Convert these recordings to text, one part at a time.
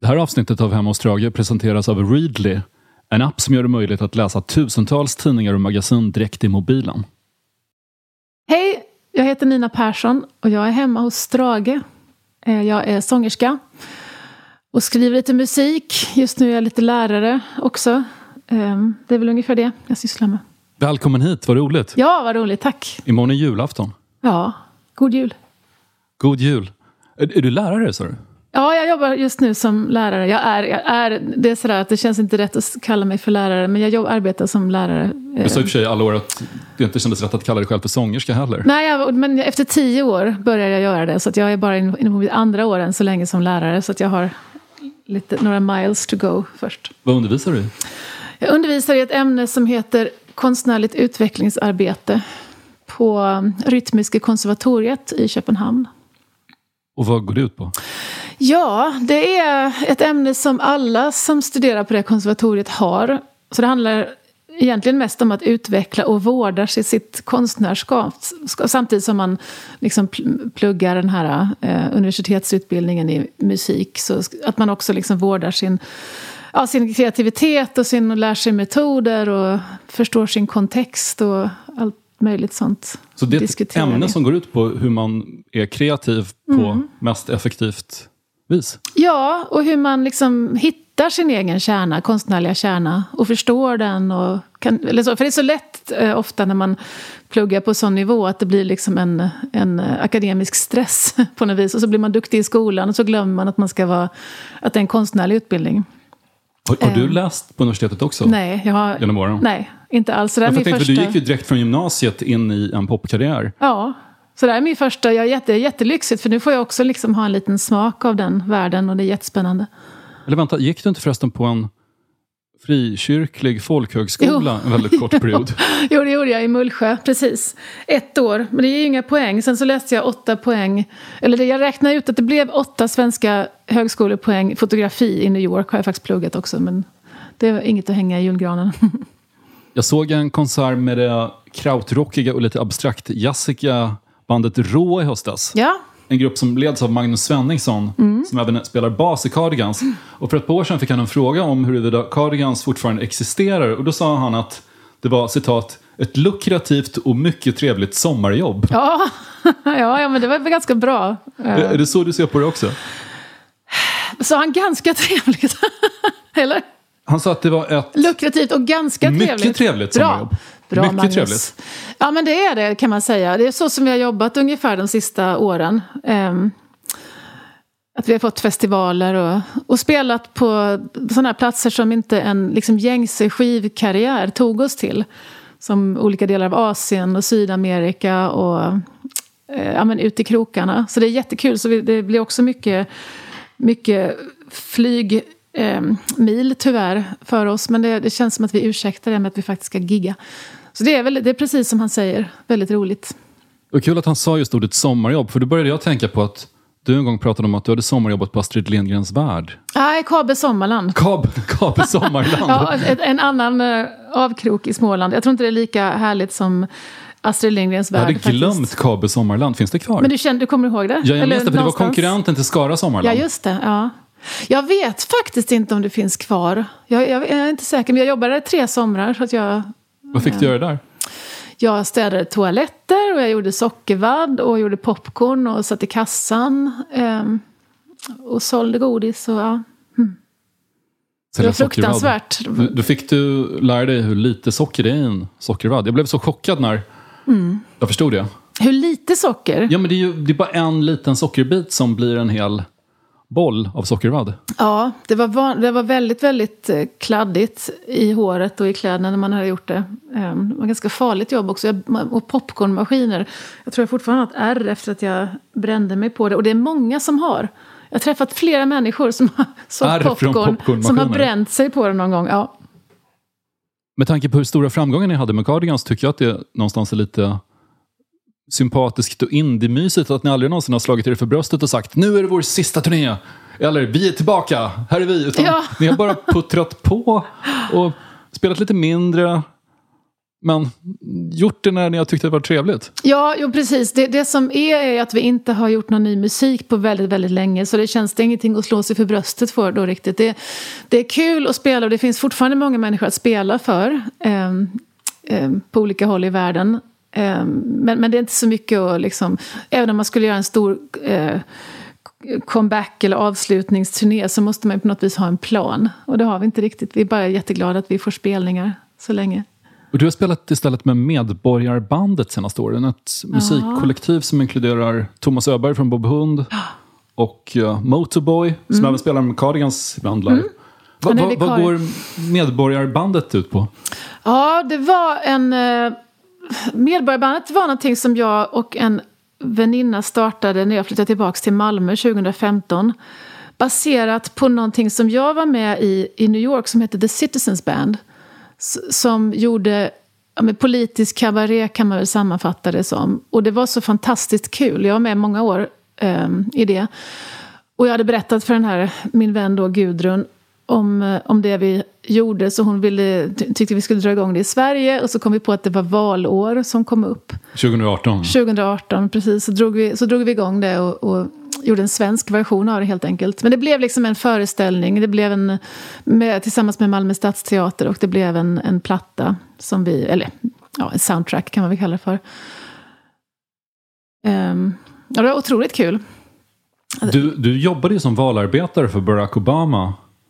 Det här avsnittet av Hemma hos Strage presenteras av Readly, en app som gör det möjligt att läsa tusentals tidningar och magasin direkt i mobilen. Hej, jag heter Nina Persson och jag är hemma hos Strage. Jag är sångerska och skriver lite musik. Just nu är jag lite lärare också. Det är väl ungefär det jag sysslar med. Välkommen hit, vad roligt. Ja, vad roligt, tack. Imorgon är julafton. Ja, god jul. God jul. Är du lärare, sa du? Ja, jag jobbar just nu som lärare. Det är sådär att det känns inte rätt att kalla mig för lärare, men jag arbetar som lärare. Du sa i och för sig alla år att det inte kändes rätt att kalla dig själv för sångerska heller. Nej, men efter 10 år började jag göra det, så att jag är bara inne på mitt andra år än så länge som lärare, så att jag har några miles to go först. Vad undervisar du i? Jag undervisar i ett ämne som heter konstnärligt utvecklingsarbete på Rytmiska konservatoriet i Köpenhamn. Och vad går det ut på? Ja, det är ett ämne som alla som studerar på det konservatoriet har. Så det handlar egentligen mest om att utveckla och vårda sitt konstnärskap. Samtidigt som man liksom pluggar den här universitetsutbildningen i musik. Så att man också liksom vårdar sin kreativitet och lär sig metoder och förstår sin kontext och allt möjligt sånt. Så det är ett ämne som går ut på hur man är kreativ på mest effektivt vis? Ja, och hur man liksom hittar sin egen kärna, konstnärliga kärna, och förstår den. För det är så lätt ofta när man pluggar på sån nivå att det blir liksom en akademisk stress på något vis. Och så blir man duktig i skolan och så glömmer man att att det är en konstnärlig utbildning. Har du läst på universitetet också? Nej, genom åren? Nej, inte alls. Det är du gick ju direkt från gymnasiet in i en popkarriär. Ja, så det är min första. Det är jättelyxigt, för nu får jag också liksom ha en liten smak av den världen, och det är jättespännande. Eller vänta, gick du inte förresten på en frikyrklig folkhögskola en väldigt kort period? Jo, det gjorde jag i Mullsjö, precis. 1 år, men det ger ju inga poäng. Sen så läste jag 8 poäng, jag räknade ut att det blev 8 svenska högskolepoäng. Fotografi i New York har jag faktiskt pluggat också, men det var inget att hänga i julgranen. Jag såg en konsert med det krautrockiga och lite abstrakt jazziga bandet Rå i höstas. Ja. En grupp som leds av Magnus Svenningsson, som även spelar bas i Cardigans. Och för ett par år sedan fick han en fråga om huruvida Cardigans fortfarande existerar. Och då sa han att det var, citat, ett lukrativt och mycket trevligt sommarjobb. Ja, men det var ganska bra. Är det så du ser på det också? Så han ganska trevligt, eller? Han sa att det var ett lukrativt och ganska trevligt. Mycket trevligt sommarjobb. Bra, mycket Magnus. Trevligt. Ja, men det är det, kan man säga. Det är så som vi har jobbat ungefär de sista åren. Att vi har fått festivaler och spelat på sådana här platser som inte en liksom gängse skivkarriär tog oss till. Som olika delar av Asien och Sydamerika och ut i krokarna. Så det är jättekul. Så det blir också mycket flygmil tyvärr för oss. Men det känns som att vi ursäktar det med att vi faktiskt ska gigga. Så det är precis som han säger, väldigt roligt. Och kul att han sa just ordet sommarjobb, för då började jag tänka på att du en gång pratade om att du hade sommarjobbat på Astrid Lindgrens Värld. Nej, Kabe Sommarland. Kabe Sommarland. Ja, en annan avkrok i Småland. Jag tror inte det är lika härligt som Astrid Lindgrens Värld. Jag hade glömt Kabe Sommarland, finns det kvar? Men du kommer ihåg det? Ja, jag minns det, för det var konkurrenten till Skara Sommarland. Ja, just det, ja. Jag vet faktiskt inte om det finns kvar. Jag är inte säker, men jag jobbade 3 somrar. Så att vad fick du göra där? Jag städade toaletter och jag gjorde sockervadd och gjorde popcorn och satt i kassan och sålde godis. Och, ja. Det var fruktansvärt. Då fick du lära dig hur lite socker det är i en sockervadd. Jag blev så chockad när jag förstod det. Hur lite socker? Ja, men det är bara en liten sockerbit som blir en hel boll av sockervadd. Ja, det var väldigt, väldigt kladdigt i håret och i kläderna när man hade gjort det. Det var ganska farligt jobb också. Och popcornmaskiner. Jag tror jag fortfarande har ett ärr efter att jag brände mig på det. Och det är många som har. Jag har träffat flera människor som har sålt popcorn som har bränt sig på det någon gång. Ja. Med tanke på hur stora framgångar ni hade med Cardigans tycker jag att det någonstans är lite sympatiskt och indie-mysigt att ni aldrig någonsin har slagit er för bröstet och sagt nu är det vår sista turné. Eller vi är tillbaka, här är vi. Utan ni har bara puttrat på och spelat lite mindre Men gjort det när ni har tyckt det var trevligt? Ja, jo, precis. Det som är att vi inte har gjort någon ny musik på väldigt, väldigt länge. Så det känns det ingenting att slå sig för bröstet för då riktigt. Det är kul att spela och det finns fortfarande många människor att spela för. På olika håll i världen. Men det är inte så mycket att liksom... Även om man skulle göra en stor comeback eller avslutningsturné så måste man på något vis ha en plan. Och det har vi inte riktigt. Vi är bara jätteglada att vi får spelningar så länge. Och du har spelat istället med Medborgarbandet senaste åren. Ett musikkollektiv som inkluderar Thomas Öberg från Bob Hund och Motorboy som även spelar med Cardigans ibland live. Vad går Medborgarbandet ut på? Ja, det var Medborgarbandet var någonting som jag och en väninna startade när jag flyttade tillbaka till Malmö 2015. Baserat på någonting som jag var med i New York som heter The Citizens Band. Som gjorde politisk kabaré kan man väl sammanfatta det som. Och det var så fantastiskt kul. Jag var med många år i det. Och jag hade berättat för min vän då Gudrun om det vi gjorde. Så hon tyckte vi skulle dra igång det i Sverige. Och så kom vi på att det var valår som kom upp. 2018, precis. Så drog vi igång det och gjorde en svensk version av det helt enkelt. Men det blev liksom en föreställning. Det blev tillsammans med Malmö Stadsteater och det blev en platta som en soundtrack kan man väl kalla det för. Det var otroligt kul. Du jobbade ju som valarbetare för Barack Obama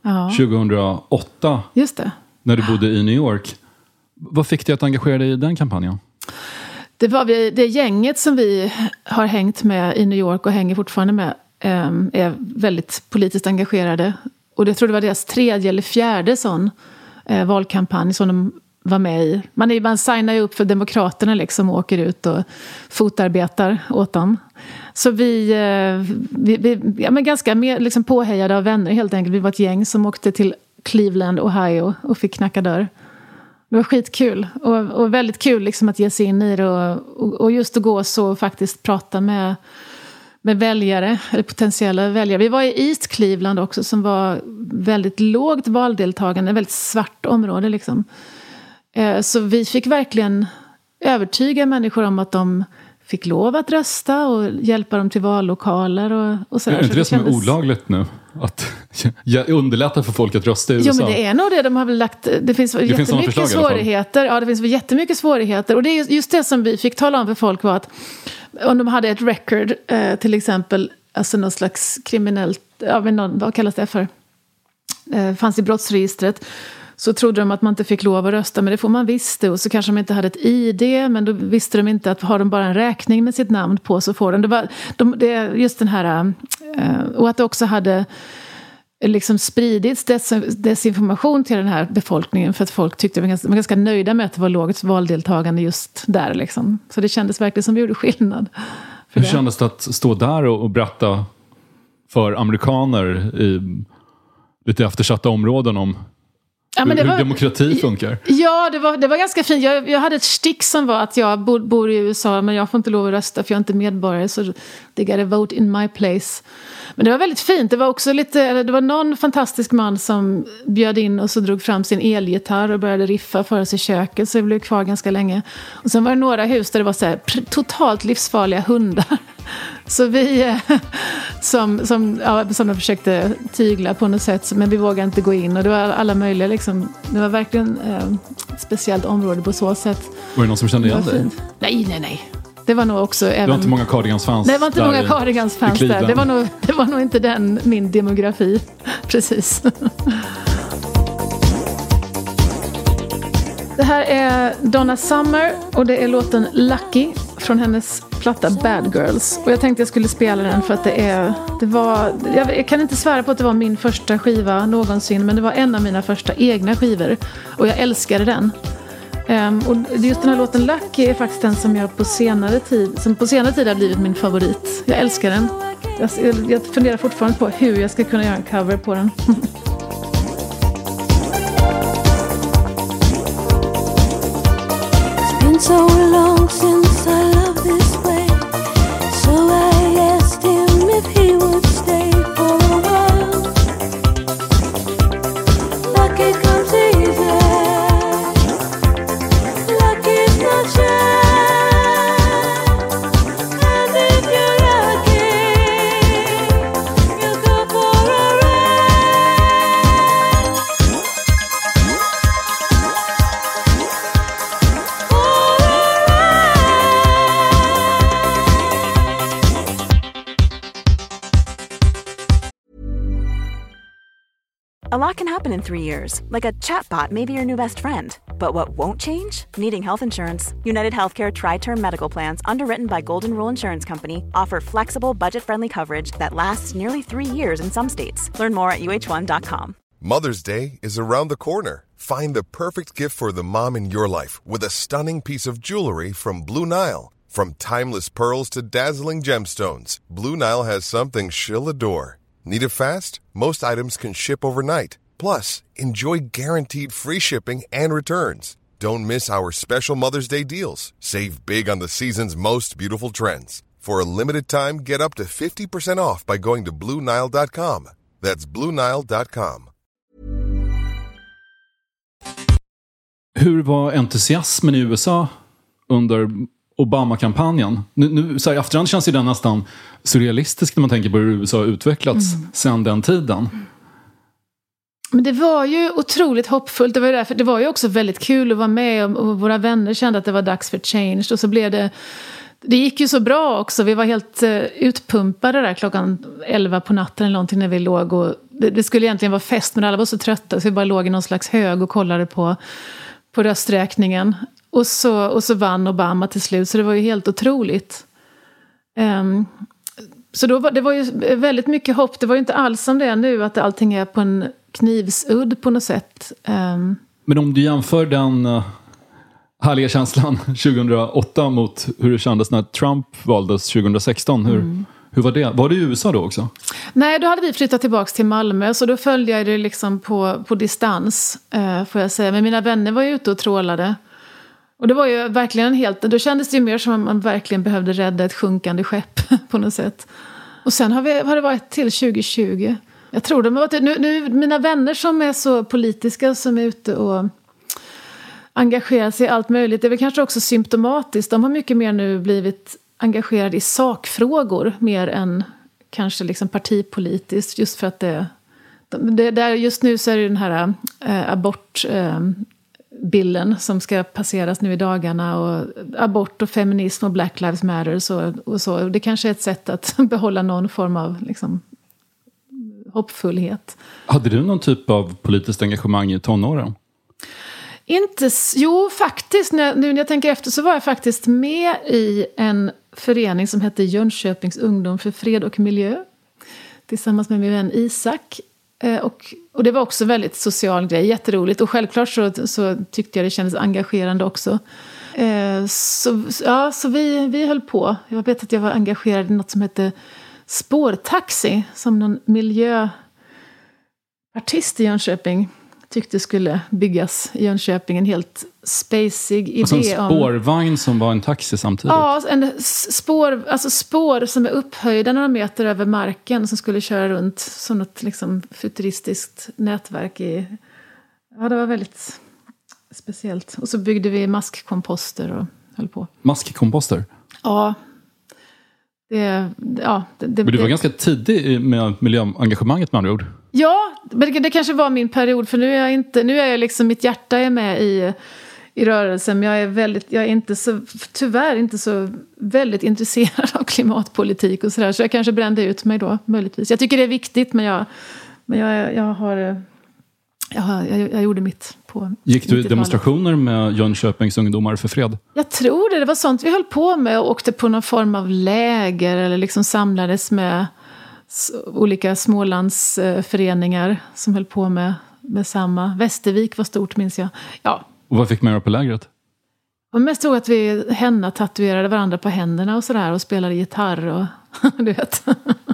2008. Just det. När du bodde i New York. Vad fick dig att engagera dig i den kampanjen? Det var det gänget som vi har hängt med i New York och hänger fortfarande med är väldigt politiskt engagerade. Och jag tror det var deras 3:e eller 4:e sån valkampanj som de var med i. Man signar ju upp för Demokraterna liksom och åker ut och fotarbetar åt dem. Så vi ganska liksom påhejade av vänner helt enkelt. Vi var ett gäng som åkte till Cleveland, Ohio och fick knacka dörr. Det var skitkul och väldigt kul liksom att ge sig in i det och just att gå så och faktiskt prata med väljare eller potentiella väljare. Vi var i East Cleveland också som var väldigt lågt valdeltagande, väldigt svart område liksom. Så vi fick verkligen övertyga människor om att de fick lov att rösta och hjälpa dem till vallokaler och så. Är inte det som är olagligt nu? Att underlätta för folk att rösta i USA? Jo, men det är nog det. De har väl lagt... Det finns jättemycket svårigheter. Ja, det finns jättemycket svårigheter. Och det är just det som vi fick tala om för folk var att om de hade ett record, till exempel, alltså någon slags kriminellt... vad kallas det för? Fanns i brottsregistret. Så trodde de att man inte fick lov att rösta, men det får man visst. Och så kanske de inte hade ett ID, men då visste de inte att har de bara en räkning med sitt namn på så får de. Det är just den här... Och att det också hade liksom spridits desinformation till den här befolkningen för att folk tyckte de var ganska nöjda med att det var lågt valdeltagande just där. Liksom. Så det kändes verkligen som vi gjorde skillnad. Hur kändes det att stå där och berätta för amerikaner i lite eftersatta områden om hur demokrati funkar? Ja, det var ganska fint. Jag hade ett stick som var att jag bor i USA men jag får inte lov att rösta för jag är inte medborgare så they gotta vote in my place. Men det var väldigt fint. Det var också det var någon fantastisk man som bjöd in och så drog fram sin elgitarr och började riffa för oss i köket så jag blev kvar ganska länge. Och sen var det några hus där det var så här totalt livsfarliga hundar. Så vi som de försökte tygla på något sätt men vi vågade inte gå in och det var alla möjliga liksom, det var verkligen ett speciellt område på så sätt. Var det någon som kände igen dig? Nej. Det var nog också även... Det var inte många Cardigans-fans. Det var inte många Cardigans-fans där. Det var nog inte min demografi. Precis. Det här är Donna Summer och det är låten Lucky från hennes platta Bad Girls. Och jag tänkte jag skulle spela den för att jag kan inte svära på att det var min första skiva någonsin, men det var en av mina första egna skivor. Och jag älskade den. Och just den här låten Lucky är faktiskt den som jag på senare tid har blivit min favorit. Jag älskar den. Jag funderar fortfarande på hur jag ska kunna göra en cover på den. It's been so long since I loved this way, so I asked him if he would stay for a while. Lucky comes easy. Lucky A lot can happen in 3 years, like a chatbot may be your new best friend. But what won't change? Needing health insurance. United Healthcare Tri-Term Medical Plans, underwritten by Golden Rule Insurance Company, offer flexible, budget-friendly coverage that lasts nearly 3 years in some states. Learn more at uh1.com. Mother's Day is around the corner. Find the perfect gift for the mom in your life with a stunning piece of jewelry from Blue Nile. From timeless pearls to dazzling gemstones, Blue Nile has something she'll adore. Need it fast? Most items can ship overnight. Plus, enjoy guaranteed free shipping and returns. Don't miss our special Mother's Day deals. Save big on the season's most beautiful trends. For a limited time, get up to 50% off by going to BlueNile.com. That's BlueNile.com. Hur var entusiasmen i USA under Obama-kampanjen? Nu så här, i efterhand känns ju den nästan surrealistisk när man tänker på hur USA har utvecklats sedan den tiden. Men det var ju otroligt hoppfullt. Det var ju också väldigt kul att vara med, och våra vänner kände att det var dags för change. Och så blev det gick ju så bra också. Vi var helt utpumpade där klockan 11 på natten eller någonting när vi låg. Och det skulle egentligen vara fest, men alla var så trötta så vi bara låg i någon slags hög och kollade på rösträkningen. Och så vann Obama till slut, så det var ju helt otroligt. Så det var ju väldigt mycket hopp. Det var ju inte alls som det är nu, att allting är på en knivsudd på något sätt. Men om du jämför den härliga känslan 2008 mot hur det kändes när Trump valdes 2016, hur var det? Var det i USA då också? Nej, då hade vi flyttat tillbaka till Malmö, så då följde jag det liksom på distans, får jag säga. Men mina vänner var ju ute och trålade. Och det var ju verkligen då kändes det ju mer som att man verkligen behövde rädda ett sjunkande skepp på något sätt. Och sen har det varit till 2020. Jag tror de har varit nu mina vänner som är så politiska, som är ute och engagerar sig i allt möjligt. Det är väl kanske också symptomatiskt. De har mycket mer nu blivit engagerade i sakfrågor mer än kanske liksom partipolitiskt, just för att just nu så är det den här abortbillen som ska passeras nu i dagarna, och abort och feminism och Black Lives Matter och så. Det kanske är ett sätt att behålla någon form av liksom hoppfullhet. Hade du någon typ av politiskt engagemang i tonåren? Jo, faktiskt. Nu när jag tänker efter så var jag faktiskt med i en förening som hette Jönköpings ungdom för fred och miljö. Tillsammans med min vän Isak. Och det var också väldigt social grej, jätteroligt. Och självklart så tyckte jag det kändes engagerande också. Så vi höll på. Jag vet att jag var engagerad i något som hette spårtaxi, som någon miljöartist i Jönköping tyckte skulle byggas i Jönköping. En helt spacig idé. Alltså en spårvagn som var en taxi samtidigt? Ja, spår som är upphöjda några meter över marken, som skulle köra runt som något liksom futuristiskt nätverk i... Ja, det var väldigt speciellt. Och så byggde vi maskkomposter och höll på. Maskkomposter? Ja. Men du var ganska tidig med miljöengagemanget med andra ord. Ja, men det kanske var min period, för nu är jag liksom, mitt hjärta är med i rörelsen, men jag är inte så, tyvärr inte så väldigt intresserad av klimatpolitik och sådär, så jag kanske brände ut mig då, möjligtvis. Jag tycker det är viktigt, men jag gjorde mitt på. Gick du i demonstrationer med Jönköpings ungdomar för fred? Jag tror det var sånt vi höll på med, och åkte på någon form av läger eller liksom samlades med olika Smålandsföreningar som höll på med samma. Västervik var stort, minns jag. Ja. Och vad fick man göra på lägret? Och mest tror att vi tatuerade varandra på händerna och sådär, och spelade gitarr och du vet.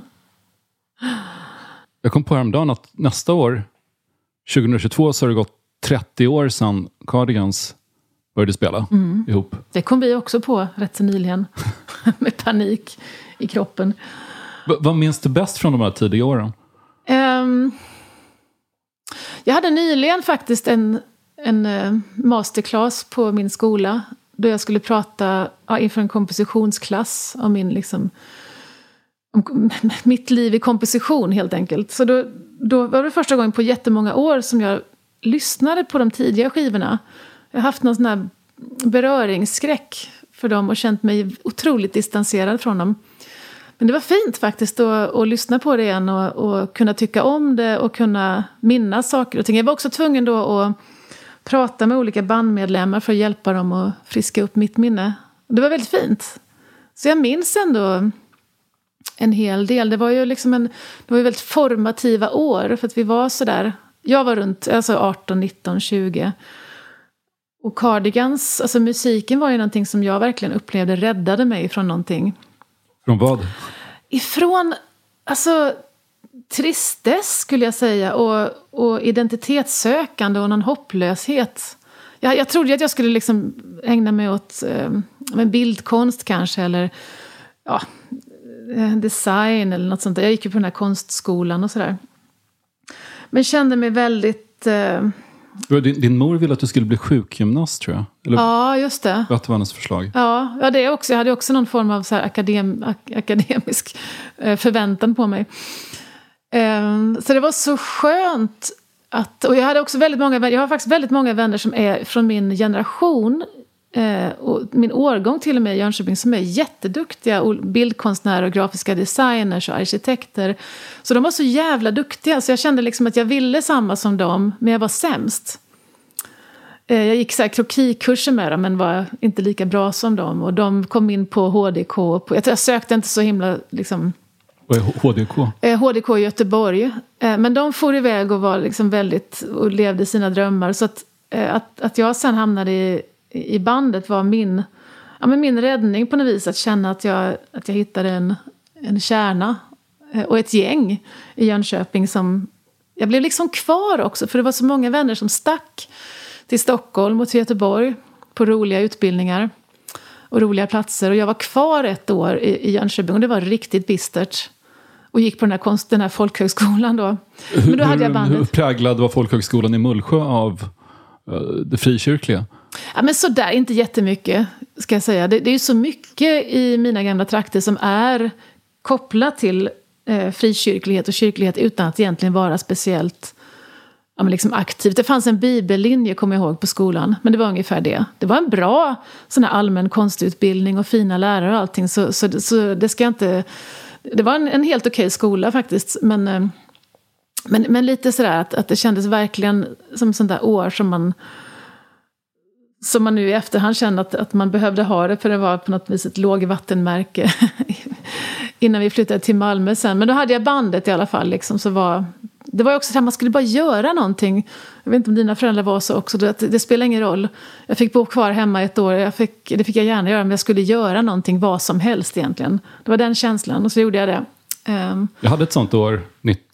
Jag kom på häromdagen att nästa år 2022 så har det gått 30 år sedan Cardigans började spela ihop. Det kom vi också på rätt så nyligen. Med panik i kroppen. Vad minns du bäst från de här tidiga åren? Jag hade nyligen faktiskt en masterclass på min skola, då jag skulle prata inför en kompositionsklass om om mitt liv i komposition helt enkelt. Så då var det första gången på jättemånga år som jag lyssnade på de tidiga skivorna. Jag har haft någon sån här beröringsskräck för dem och känt mig otroligt distanserad från dem. Men det var fint faktiskt att lyssna på det igen och kunna tycka om det och kunna minnas saker och ting. Jag var också tvungen då att prata med olika bandmedlemmar för att hjälpa dem att friska upp mitt minne. Det var väldigt fint. Så jag minns ändå en hel del. Det var ju liksom det var ju väldigt formativa år för att vi var så där. Jag var runt 18, 19, 20. Och Cardigans, alltså musiken var ju någonting som jag verkligen upplevde räddade mig från någonting. Från vad? Ifrån, alltså, tristess skulle jag säga och identitetssökande och någon hopplöshet. Jag trodde att jag skulle liksom ägna mig åt bildkonst kanske eller design eller något sånt där. Jag gick ju på den här konstskolan och sådär. Men kände mig väldigt... Din mor ville att du skulle bli sjukgymnast, tror jag. Eller, ja, just det. Att det var hennes förslag. Ja, det också. Jag hade också någon form av så här akademisk förväntan på mig. Så det var så skönt att... Och jag hade också jag har faktiskt väldigt många vänner som är från min generation och min årgång till och med i Jönköping som är jätteduktiga bildkonstnärer och grafiska designers och arkitekter. Så de var så jävla duktiga så jag kände liksom att jag ville samma som dem men jag var sämst. Jag gick så här krokikurser med dem men var inte lika bra som dem och de kom in på HDK. Jag sökte inte så himla liksom... Vad är HDK? HDK i Göteborg. Men de for iväg och var liksom väldigt och levde sina drömmar så att jag sen hamnade i bandet var min räddning på något vis att känna att jag hittade en kärna och ett gäng i Jönköping som jag blev liksom kvar också för det var så många vänner som stack till Stockholm och till Göteborg på roliga utbildningar och roliga platser och jag var kvar ett år i Jönköping och det var riktigt bistert och gick på den här folkhögskolan då. Men då hade jag bandet. Hur präglad var folkhögskolan i Mullsjö av det frikyrkliga? Ja, men sådär, inte jättemycket ska jag säga. Det är ju så mycket i mina gamla trakter som är kopplat till frikyrklighet och kyrklighet utan att egentligen vara speciellt liksom aktivt. Det fanns en bibellinje, kommer jag ihåg, på skolan. Men det var ungefär det. Det var en bra sån här allmän konstutbildning och fina lärare och allting. Så det ska jag inte... Det var en helt okej skola faktiskt. Men lite sådär att det kändes verkligen som sånt där år som man nu i efterhand kände att man behövde ha det för det var på något vis ett lågvattenmärke innan vi flyttade till Malmö sen. Men då hade jag bandet i alla fall. Liksom, det var också så att man skulle bara göra någonting. Jag vet inte om dina föräldrar var så också. Det spelar ingen roll. Jag fick bo kvar hemma ett år. Det fick jag gärna göra men jag skulle göra någonting vad som helst egentligen. Det var den känslan och så gjorde jag det. Jag hade ett sånt år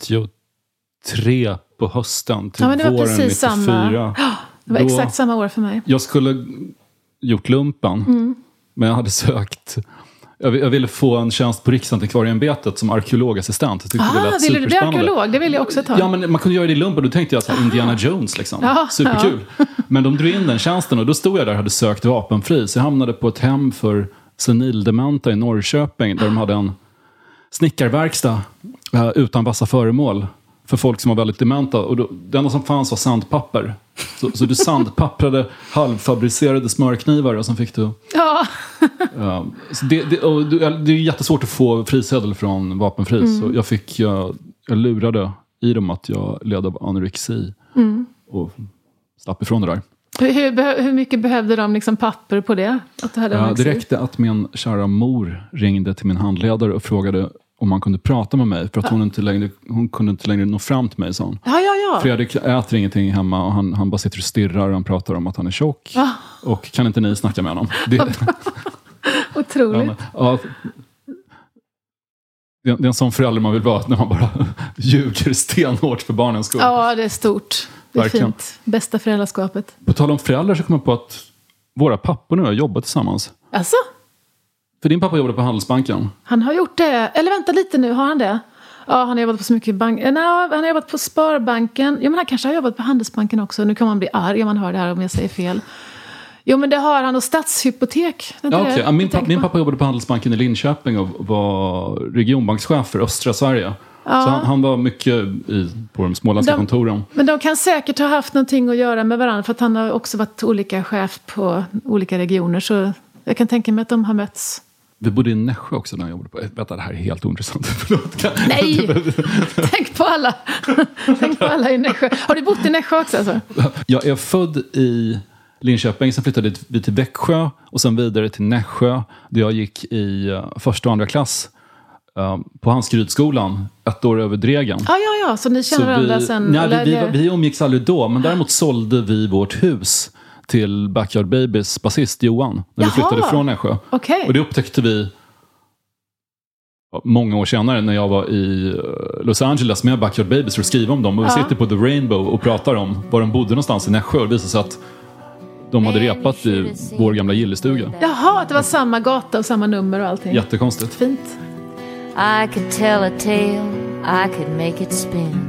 93 på hösten till våren 94. Det var exakt samma år för mig. Jag skulle gjort lumpen. Men jag hade sökt... Jag ville få en tjänst på Riksantikvarieämbetet som arkeologassistent. Jag tyckte det lät ville du bli arkeolog? Det ville jag också ta. Ja, men man kunde göra det i lumpen. Då tänkte jag så här, Indiana Jones liksom. Superkul. Men de drog in den tjänsten och då stod jag där och hade sökt vapenfri. Så jag hamnade på ett hem för senildementa i Norrköping där de hade en snickarverkstad utan vassa föremål för folk som var väldigt dementa. Och det enda som fanns var sandpapper. Så du sandpapprade halvfabricerade smörknivar och sen fick du... Ja. Så det är jättesvårt att få frisedel från vapenfri. Så jag lurade i dem att jag led av anorexi. Och slapp ifrån det där. Hur mycket behövde de liksom papper på det? Att du hade det räckte att min kära mor ringde till min handledare och frågade om man kunde prata med mig. För att hon kunde inte längre nå fram till mig, sa hon. Ja. Fredrik äter ingenting hemma och han bara sitter och stirrar och han pratar om att han är tjock. Och kan inte ni snacka med honom? Otroligt. Det är en sån förälder man vill vara när man bara ljuger stenhårt för barnens skull. Ja, det är stort. Det är verkligen fint. Bästa föräldraskapet. På tal om föräldrar så kommer jag på att våra pappor nu har jobbat tillsammans. Alltså? För din pappa jobbade på Handelsbanken. Han har gjort det. Eller vänta lite nu, har han det? Ja, han har jobbat på så mycket bank. Nej, han har jobbat på Sparbanken. Jo, men han kanske har jobbat på Handelsbanken också. Nu kan man bli arg om man hör det här om jag säger fel. Jo, men det har han och Stadshypotek. Ja, okej. Ja, min pappa jobbade på Handelsbanken i Linköping och var regionbankschef för östra Sverige. Ja. Så han var mycket på de småländska kontoren. Men de kan säkert ha haft någonting att göra med varandra för att han har också varit olika chef på olika regioner. Så jag kan tänka mig att de har mötts Vi bodde i Nässjö också när jag jobbade på. Vänta, det här är helt ointressant. Nej, tänk på alla. Tänk på alla i Nässjö. Har du bott i Nässjö också? Alltså? Jag är född i Linköping, sen flyttade vi till Växjö och sen vidare till Nässjö där jag gick i första och andra klass på Hanskrydskolan 1 år över Dregen. Ja, så ni känner varandra sen? Nej, vi umgicks aldrig då, men däremot sålde vi vårt hus till Backyard Babies basist Johan när vi flyttade från Nässjö. Okay. Och det upptäckte vi många år senare när jag var i Los Angeles med Backyard Babies för att skriva om dem. Och vi sitter på The Rainbow och pratar om var de bodde någonstans i Nässjö. Och det visade sig att de hade repat i vår gamla gillestuga. Jaha, att det var samma gata och samma nummer och allting. Jättekonstigt. Fint. I could tell a tale, I could make it spin.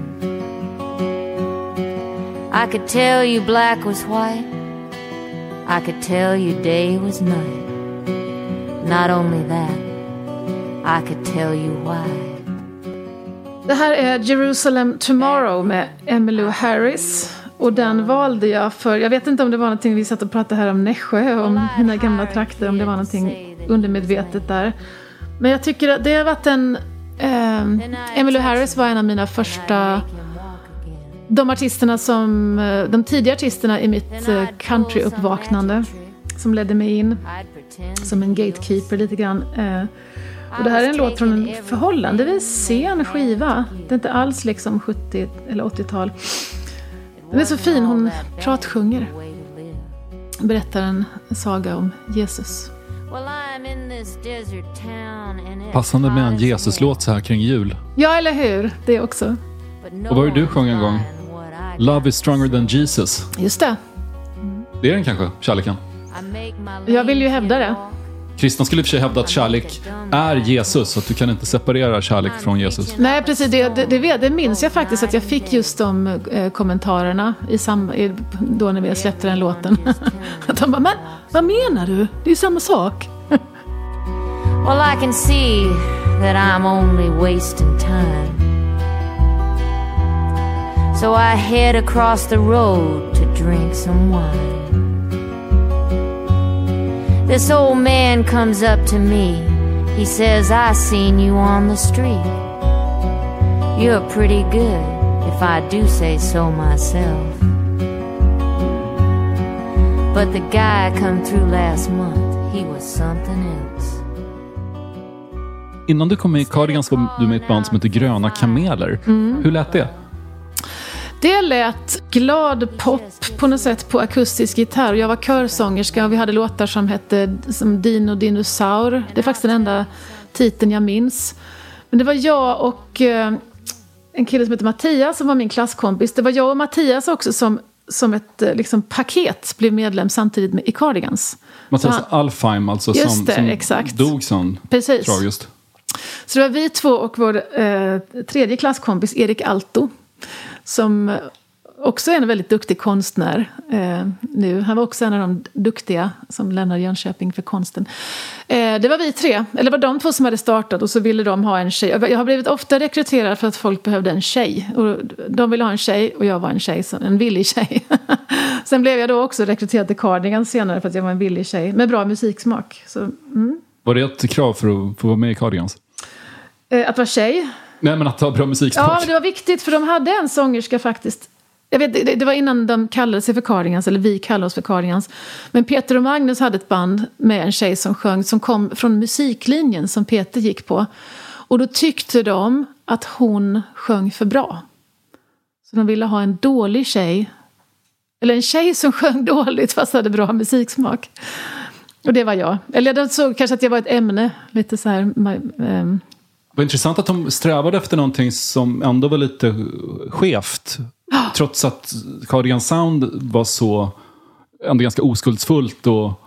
I could tell you black was white, I could tell you day was night. Not only that, I could tell you why. Det här är Jerusalem Tomorrow med Emmylou Harris. Och den valde jag för, jag vet inte om det var någonting, vi satt och pratade här om Nässjö, om mina gamla trakter, om det var någonting undermedvetet där. Men jag tycker att det har varit Emmylou Harris var en av mina första, de tidiga artisterna i mitt countryuppvaknande, som ledde mig in som en gatekeeper lite grann. Och det här är en låt från en förhållandevis sen skiva. Det är inte alls liksom 70 eller 80-tal. Den är så fin, hon pratsjunger. Berättar en saga om Jesus. Passande med en Jesus-låt så här kring jul. Ja, eller hur? Det också. Och vad var du sjöng en gång? Love is stronger than Jesus. Just det. Det är den kanske, kärleken. Jag vill ju hävda det. Kristna skulle i och för sig hävda att kärlek är Jesus, så att du kan inte separera kärlek från Jesus. Nej, precis. Det minns jag faktiskt att jag fick just de kommentarerna då när vi släppte den låten. Att de bara, men vad menar du? Det är ju samma sak. Well, I can see that I'm only wasting time. So I head across the road to drink some wine. This old man comes up to me. He says, I seen you on the street. You're pretty good, if I do say so myself. But the guy come through last month, he was something else. Innan du kom med i Cardigans var du med ett band som heter Gröna Kameler. Hur lät det? Det lät glad pop på något sätt på akustisk gitarr. Jag var körsångerska och vi hade låtar som hette som Dino Dinosaur. Det är faktiskt den enda titeln jag minns. Men det var jag och en kille som heter Mattias som var min klasskompis. Det var jag och Mattias också som ett liksom, paket blev medlem samtidigt i Cardigans. Mattias Alfheim alltså som exakt. Dog sån. Precis. Tragiskt. Så det var vi två och vår tredje klasskompis Erik Alto. Som också är en väldigt duktig konstnär nu. Han var också en av de duktiga som lämnade Jönköping för konsten. Det var vi tre, eller det var de två som hade startat och så ville de ha en tjej. Jag har blivit ofta rekryterad för att folk behövde en tjej. Och de ville ha en tjej och jag var en tjej, en villig tjej. Sen blev jag då också rekryterad till Cardigans senare för att jag var en villig tjej med bra musiksmak. Så, Var det ett krav för att få vara med i Cardigans? Att vara tjej? Nej, men att ha bra musiksmak. Ja, det var viktigt för de hade en sångerska faktiskt. Jag vet, det var innan de kallade sig för Cardigans, eller vi kallade oss för Cardigans. Men Peter och Magnus hade ett band med en tjej som sjöng, som kom från musiklinjen som Peter gick på. Och då tyckte de att hon sjöng för bra. Så de ville ha en dålig tjej. Eller en tjej som sjöng dåligt fast hade bra musiksmak. Och det var jag. Eller de såg kanske att jag var ett ämne. Lite så här... Det var intressant att de strävade efter någonting som ändå var lite skevt. Trots att Cardigan Sound var så ändå ganska oskuldsfullt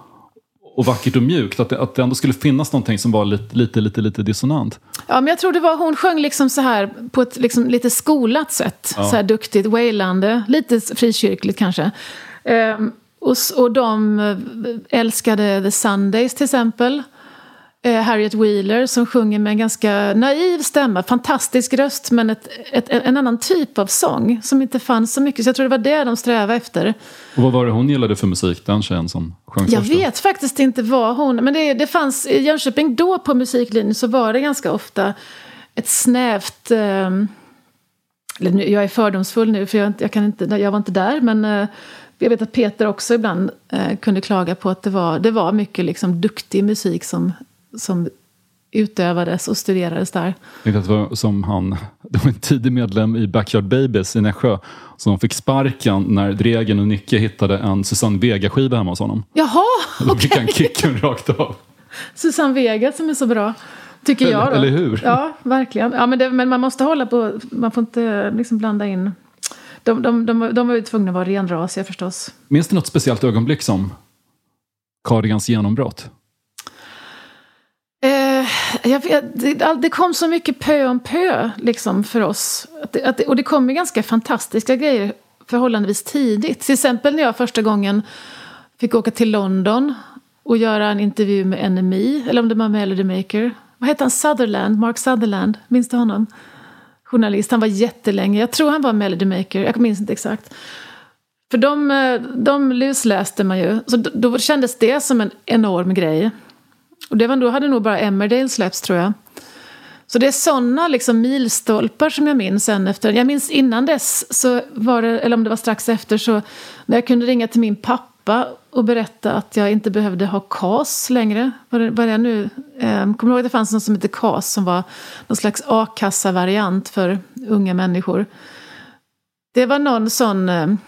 och vackert och mjukt. Att det ändå skulle finnas någonting som var lite dissonant. Ja, men jag tror det var, hon sjöng liksom så här på ett liksom lite skolat sätt. Ja. Så här duktigt, wailande, lite frikyrkligt kanske. Och de älskade The Sundays till exempel. Harriet Wheeler som sjunger med en ganska naiv stämma, fantastisk röst, men en annan typ av sång som inte fanns så mycket. Så jag tror det var det de strävade efter. Och vad var det hon gillade för musik, den tjejen som sjöng Jag först? vet faktiskt inte vad hon... Men det fanns i Jönköping då på musiklinjen, så var det ganska ofta ett snävt... jag är fördomsfull nu för jag var inte där, men jag vet att Peter också ibland kunde klaga på att det var mycket liksom duktig musik som utövades och studerades där. Jag vet att det var som det var en tidig medlem i Backyard Babies i Nässjö som fick sparken när Dregen och Nicke hittade en Susanne Vega-skiva hemma hos honom. Jaha, okej. Då fick han kicken rakt av. Susanne Vega som är så bra, tycker jag då. Eller hur? Ja, verkligen. Ja, men man måste hålla på, man får inte liksom blanda in. De var ju tvungna att vara renrasiga förstås. Minns du något speciellt ögonblick som Cardigans genombrott? Jag vet, det kom så mycket pö om pö liksom för oss. Och det kom ju ganska fantastiska grejer förhållandevis tidigt. Till exempel när jag första gången fick åka till London och göra en intervju med NME, eller om det var Melody Maker. Vad heter han? Mark Sutherland, minns du honom? Journalist, han var jättelänge. Jag tror han var Melody Maker, jag minns inte exakt. För de lusläste man ju. Så då kändes det som en enorm grej. Och då hade nog bara Emmerdale släppts, tror jag. Så det är sådana liksom milstolpar som jag minns sen efter. Jag minns innan dess, så var det, eller om det var strax efter, så när jag kunde ringa till min pappa och berätta att jag inte behövde ha KAS längre. Vad är nu? Kommer du ihåg att det fanns något som heter KAS som var någon slags a-kassa-variant för unga människor? Det var någon sån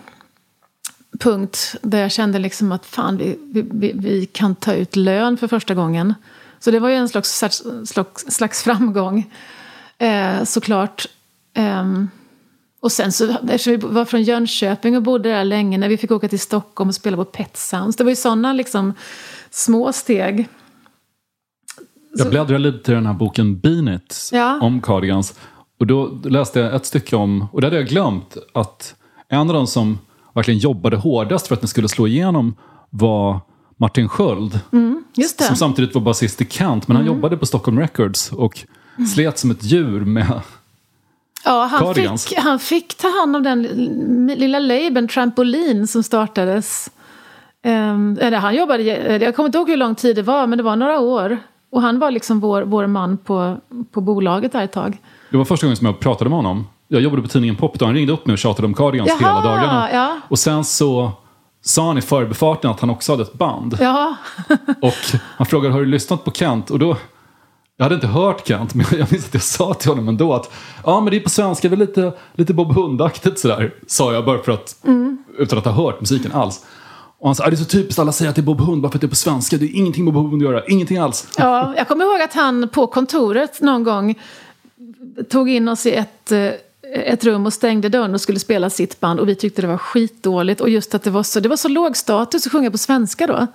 punkt där jag kände liksom att fan, vi kan ta ut lön för första gången. Så det var ju en slags framgång, såklart. Och sen så, eftersom vi var från Jönköping och bodde där länge, när vi fick åka till Stockholm och spela på Pet Sounds. Det var ju sådana liksom små steg. Jag bläddrade lite i den här boken Bean It om Cardigans. Och då läste jag ett stycke om, och där hade jag glömt att en av de som verkligen jobbade hårdast för att den skulle slå igenom var Martin Sköld. Just det. Som samtidigt var basist i Kent, men han jobbade på Stockholm Records och slet som ett djur med Cardigans. Han fick ta hand om den lilla labeln Trampolin som startades. Han jobbade, jag kommer inte ihåg hur lång tid det var, men det var några år. Och han var liksom vår man på bolaget där ett tag. Det var första gången som jag pratade med honom. Jag jobbade på tidningen Pop då. Han ringde upp mig och tjatade om Cardigans hela dagarna. Ja. Och sen så sa han i förbifarten att han också hade ett band. Ja. Och han frågade, har du lyssnat på Kent? Och då, jag hade inte hört Kent, men jag minns att jag sa till honom ändå att men det är på svenska, väl lite Bob Hund-aktigt sådär. Sa jag bara för att, utan att ha hört musiken alls. Och han sa, det är så typiskt alla säger att det är Bob Hund bara för att det är på svenska. Det är ingenting med Bob Hund att göra, ingenting alls. Ja, jag kommer ihåg att han på kontoret någon gång tog in oss i ett rum och stängde dörren och skulle spela sitt band, och vi tyckte det var skitdåligt, och just att det var så låg status att sjunga på svenska då.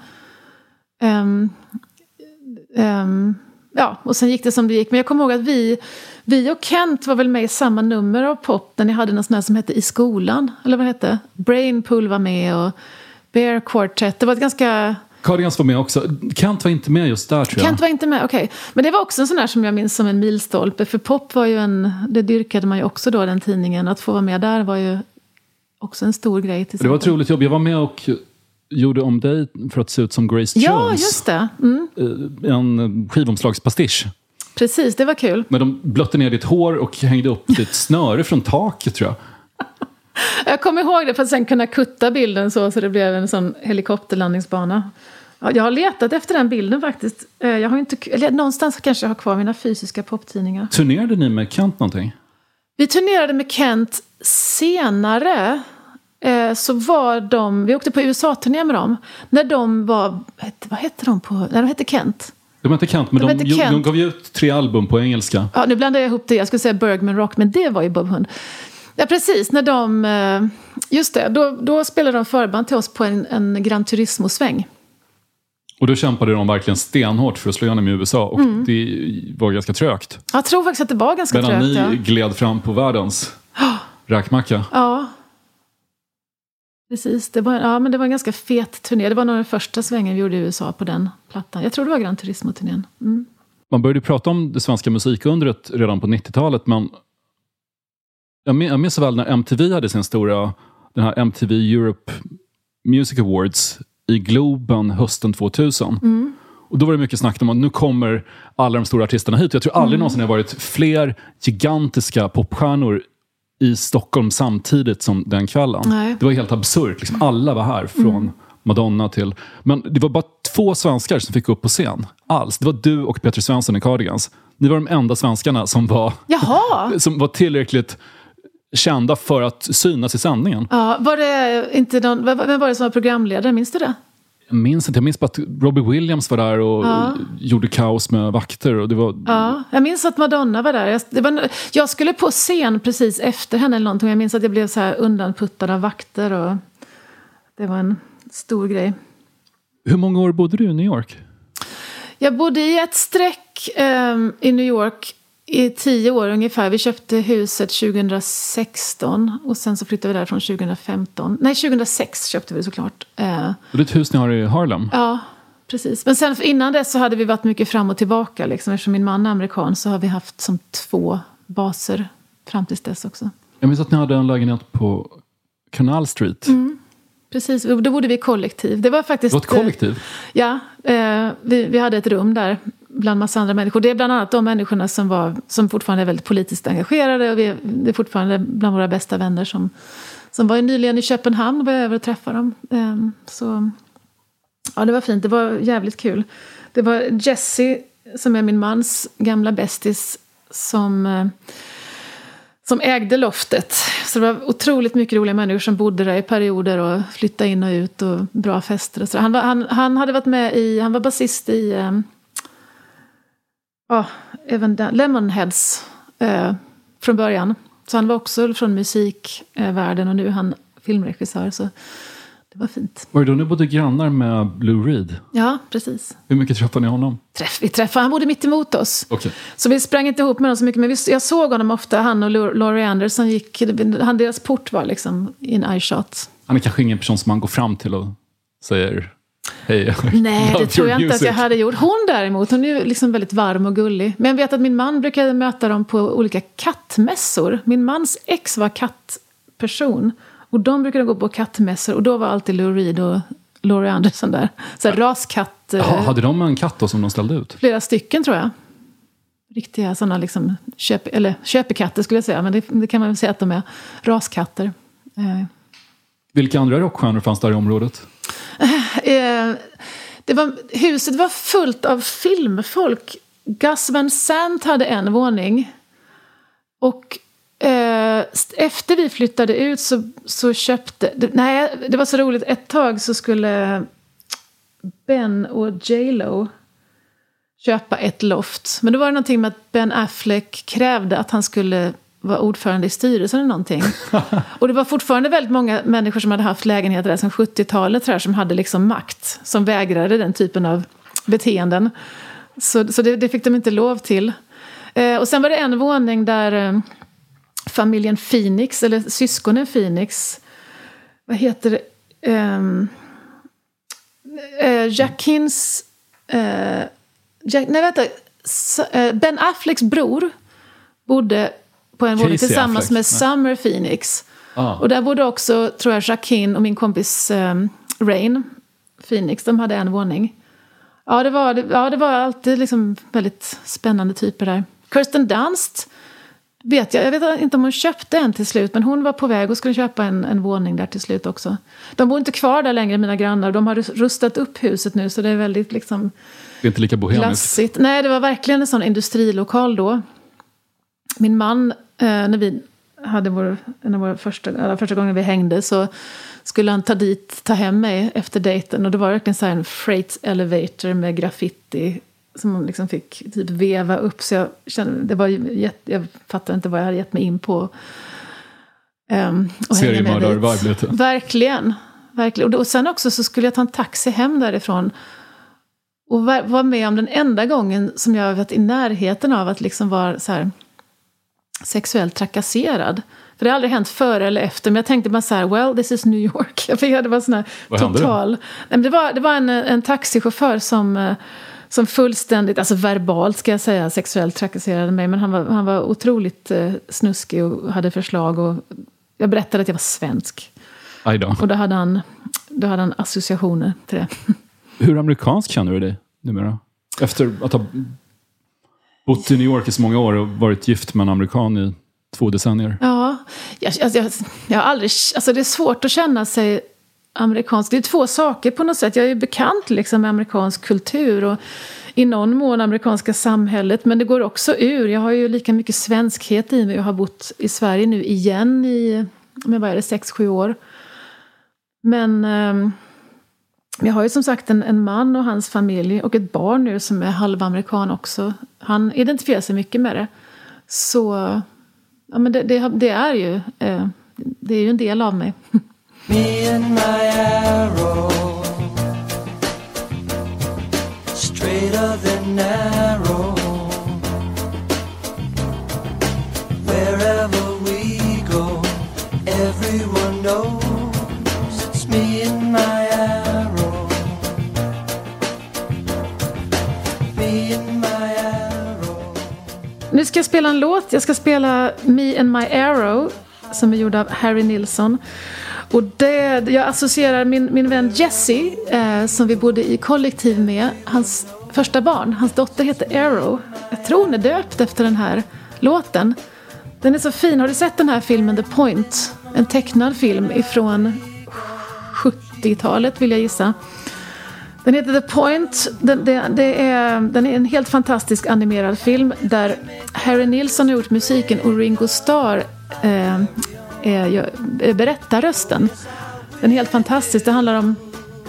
Och sen gick det som det gick, men jag kommer ihåg att vi och Kent var väl med i samma nummer av Pop, där ni hade någon sån här som hette I skolan, eller vad hette? Brainpool var med och Bear Quartet. Det var ett ganska... Cardigans var med också. Kent var inte med just där, tror jag. Kent var inte med, okej. Men det var också en sån här som jag minns som en milstolpe. För Pop var ju det dyrkade man ju också då, den tidningen. Att få vara med där var ju också en stor grej. Det var ett roligt jobb. Jag var med och gjorde om dig för att se ut som Grace Jones. Ja, just det. En skivomslagspastisch. Precis, det var kul. Men de blötte ner ditt hår och hängde upp ditt snöre från taket, tror jag. Jag kommer ihåg det för att sen kunna kutta bilden så det blev en sån helikopterlandningsbana. Jag har letat efter den bilden faktiskt. Jag har inte, eller någonstans kanske jag har kvar mina fysiska poptidningar. Turnerade ni med Kent någonting? Vi turnerade med Kent senare. Så var vi åkte på USA-turné med dem. När de var, vad hette de på? När de hette Kent. De hette Kent, men de gav ju ut 3 album på engelska. Ja, nu blandar jag ihop det. Jag skulle säga Bergman Rock, men det var ju Bob Hund. Ja, precis. När just det, då spelade de förband till oss på en Gran Turismo-sväng. Och då kämpade de verkligen stenhårt för att slå igenom i USA. Och det var ganska trögt. Jag tror faktiskt att det var ganska trögt. Medan ni gled fram på världens räkmacka. Ja. Precis, det var en ganska fet turné. Det var nog den första svängen vi gjorde i USA på den plattan. Jag tror det var Gran Turismo-turnén. Mm. Man började prata om det svenska musikundret redan på 90-talet, men jag minns väl när MTV hade sin stora, den här MTV Europe Music Awards i Globen hösten 2000. Mm. Och då var det mycket snack om att nu kommer alla de stora artisterna hit. Jag tror aldrig någonsin har varit fler gigantiska popstjärnor i Stockholm samtidigt som den kvällen. Nej. Det var helt absurt. Liksom. Alla var här från Madonna till... Men det var bara 2 svenskar som fick gå upp på scen. Alls. Det var du och Peter Svensson i Cardigans. Ni var de enda svenskarna som var tillräckligt kända för att synas i sändningen. Ja, var det inte vem var det som var programledare? Minns du det? Jag minns inte. Jag minns bara att Robbie Williams var där och gjorde kaos med vakter. Och det var... Ja, jag minns att Madonna var där. Jag skulle på scen precis efter henne eller någonting. Jag minns att jag blev så här undanputtad av vakter. Och det var en stor grej. Hur många år bodde du i New York? Jag bodde i ett streck i New York i 10 år ungefär. Vi köpte huset 2016 och sen så flyttade vi därifrån 2015. Nej, 2006 köpte vi såklart. Och det är ett hus ni har i Harlem? Ja, precis. Men sen innan det så hade vi varit mycket fram och tillbaka. Liksom. Eftersom min man är amerikan så har vi haft som 2 baser fram tills dess också. Jag minns att ni hade en lägenhet på Canal Street. Mm. Precis, då bodde vi i kollektiv. Det var faktiskt... Det var ett kollektiv? Ja, vi hade ett rum där bland massa andra människor. Det är bland annat de människorna som fortfarande är väldigt politiskt engagerade. Och det är fortfarande bland våra bästa vänner som var nyligen i Köpenhamn och var över och träffade dem. Så ja, det var fint. Det var jävligt kul. Det var Jessie, som är min mans gamla bästis, som ägde loftet. Så det var otroligt mycket roliga människor som bodde där i perioder och flyttade in och ut och bra fester. Så han hade varit med han var basist i även Lemonheads från början. Så han var också från musikvärlden och nu är han filmregissör, så det var fint. Var det då ni bodde grannar med Lou Reed? Ja, precis. Hur mycket träffade ni honom? Vi träffade, han bodde mitt emot oss. Okay. Så vi sprang inte ihop med dem så mycket, men jag såg honom ofta, han och Laurie Anderson deras port var liksom in eye shot. Han är kanske ingen person som man går fram till och säger hej. Nej, det tror jag inte att jag hade gjort. Hon däremot, hon är ju liksom väldigt varm och gullig. Men jag vet att min man brukade möta dem på olika kattmässor. Min mans ex var kattperson. Och de brukade gå på kattmässor. Och då var alltid Lou Reed och Laurie Anderson där. Så här, raskatt. Hade de en katt då som de ställde ut? Flera stycken tror jag. Riktiga sådana liksom köpekatter skulle jag säga. Men det kan man väl säga att de är raskatter. Vilka andra rockstjärnor fanns där i området? Huset var fullt av filmfolk. Gus Van Sant hade en våning. Och efter vi flyttade ut så köpte... det var så roligt. Ett tag så skulle Ben och J.Lo köpa ett loft. Men då var det någonting med att Ben Affleck krävde att han skulle vara ordförande i styrelsen eller någonting. Och det var fortfarande väldigt många människor som hade haft lägenheter där sedan 70-talet här, som hade liksom makt, som vägrade den typen av beteenden. Så det fick de inte lov till. Och sen var det en våning där familjen Phoenix, eller syskonen Phoenix, vad heter det? Jackins... Ben Afflecks bror bodde på en våning tillsammans Affleck. med Summer Phoenix. Och där bodde också, tror jag, Jacquin och min kompis Rain Phoenix. De hade en våning. Ja, det var alltid liksom väldigt spännande typer där. Kirsten Dunst jag vet inte om hon köpte en till slut, men hon var på väg och skulle köpa en våning där till slut också. De bor inte kvar där längre, mina grannar. De har rustat upp huset nu, så det är väldigt liksom... Det är inte lika bohemiskt. Glassigt. Nej, det var verkligen en sån industrilokal då. Min man, när vi hade en av våra första gången vi hängde, så skulle han ta hem mig efter dejten. Och det var verkligen så här en freight elevator med graffiti som man liksom fick typ veva upp. Så jag kände, jag fattade inte vad jag hade gett mig in på. Seriemördar-vibe. Verkligen. Och sen också så skulle jag ta en taxi hem därifrån. Och var med om den enda gången som jag har varit i närheten av att liksom vara så här sexuellt trakasserad. För det har aldrig hänt före eller efter. Men jag tänkte bara så här, well, this is New York. Det var sån här total... Nej, men det var en taxichaufför som fullständigt, alltså verbalt ska jag säga, sexuellt trakasserade mig. Men han var otroligt snuskig och hade förslag. Och jag berättade att jag var svensk. Aj då. Och då hade han associationer till det. Hur amerikansk känner du dig numera? Efter att ha bott i New York i så många år och varit gift med en amerikan i 2 decennier. Ja, jag har aldrig... Alltså det är svårt att känna sig amerikansk. Det är 2 saker på något sätt. Jag är ju bekant liksom med amerikansk kultur och i någon mån amerikanska samhället. Men det går också ur. Jag har ju lika mycket svenskhet i mig. Jag har bott i Sverige nu igen i 6-7 år. Men jag har ju som sagt en man och hans familj och ett barn nu som är halvamerikan också. Han identifierar sig mycket med det. Så ja, men det är ju en del av mig. Me and my arrow, straighter than narrow. Wherever we go, everyone knows it's me and my arrow. Me and my arrow. Nu ska jag spela en låt. Jag ska spela Me and My Arrow som är gjord av Harry Nilsson. Och jag associerar min vän Jesse som vi bodde i kollektiv med. Hans första barn, hans dotter heter Arrow. Jag tror hon är döpt efter den här låten. Den är så fin. Har du sett den här filmen The Point? En tecknad film ifrån 70-talet vill jag gissa. Den heter The Point. Den är en helt fantastisk animerad film där Harry Nilsson har gjort musiken och Ringo Starr berättarrösten. Den är helt fantastisk. Det handlar om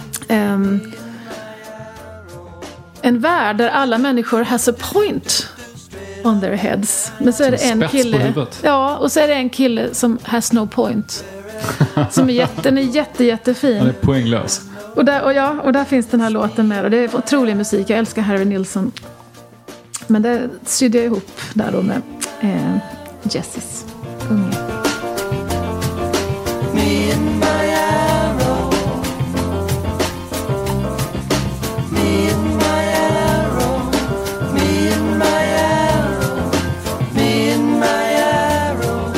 en värld där alla människor has a point on their heads. Men så är det en kille. Ja, och så är det en kille som has no point. Den är jättefin. Han är poänglös. Och där finns den här låten med. Och det är otrolig musik. Jag älskar Harry Nilsson. Men det sydde jag ihop där då med Jesses unge. Me and my arrow. Me and my arrow. Me and my arrow. Me and my arrow.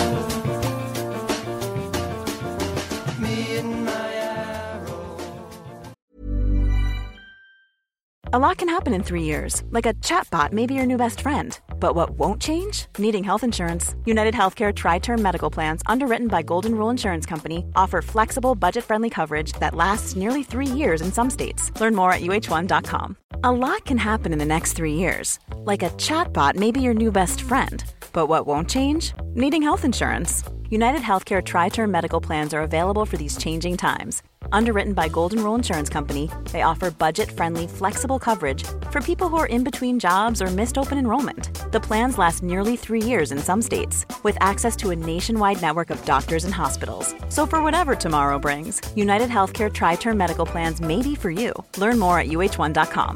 Me and my arrow. A lot can happen in 3 years, like a chatbot may be your new best friend. But what won't change? Needing health insurance. United Healthcare Tri-Term Medical Plans, underwritten by Golden Rule Insurance Company, offer flexible, budget-friendly coverage that lasts nearly 3 years in some states. Learn more at uh1.com. A lot can happen in the next 3 years. Like a chatbot may be your new best friend. But what won't change? Needing health insurance. United Healthcare Tri-Term Medical Plans are available for these changing times. Underwritten by Golden Rule Insurance Company, they offer budget-friendly, flexible coverage for people who are in between jobs or missed open enrollment. The plans last nearly 3 years in some states, with access to a nationwide network of doctors and hospitals. So for whatever tomorrow brings, United Healthcare Tri-Term Medical Plans may be for you. Learn more at uh1.com.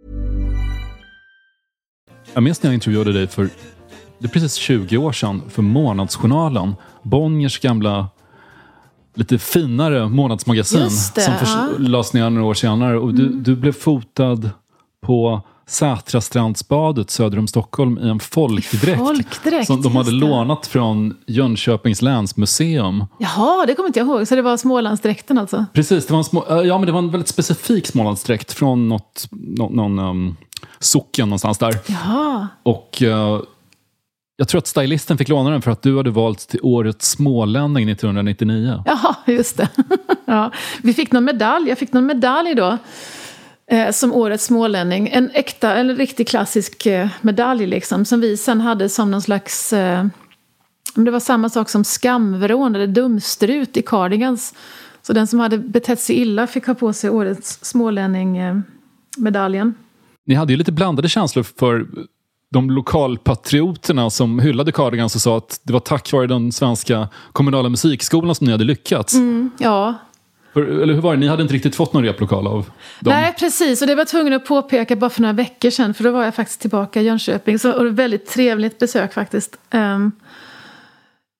Jag minns när jag intervjuade dig för det är precis 20 år sedan för Månadsjournalen. Bonniers gamla lite finare månadsmagasin som lades ner några år senare. Och du blev fotad på Sätrastrandsbadet söder om Stockholm i en folkdräkt som de hade lånat från Jönköpings länsmuseum. Jaha, det kommer inte jag ihåg. Så det var Smålandsdräkten alltså? Precis, det var men det var en väldigt specifik Smålandsdräkt från någon socken någonstans där. Jaha. Och jag tror att stylisten fick låna den för att du hade valt till årets smålänning 1999. Jaha, just det. Ja, vi fick någon medalj. Jag fick någon medalj då. Som årets smålänning. En riktigt klassisk medalj liksom. Som vi sen hade som någon slags... det var samma sak som skamvrån eller dumstrut i Cardigans. Så den som hade betett sig illa fick ha på sig årets smålänning-medaljen. Ni hade ju lite blandade känslor för de lokalpatrioterna som hyllade Cardigans och sa att det var tack vare den svenska kommunala musikskolan som ni hade lyckats. Ja. Eller hur var det? Ni hade inte riktigt fått någon replokal av dem. Nej, precis. Och det var tvungen att påpeka bara för några veckor sedan. För då var jag faktiskt tillbaka i Jönköping. Så, och det var ett väldigt trevligt besök faktiskt.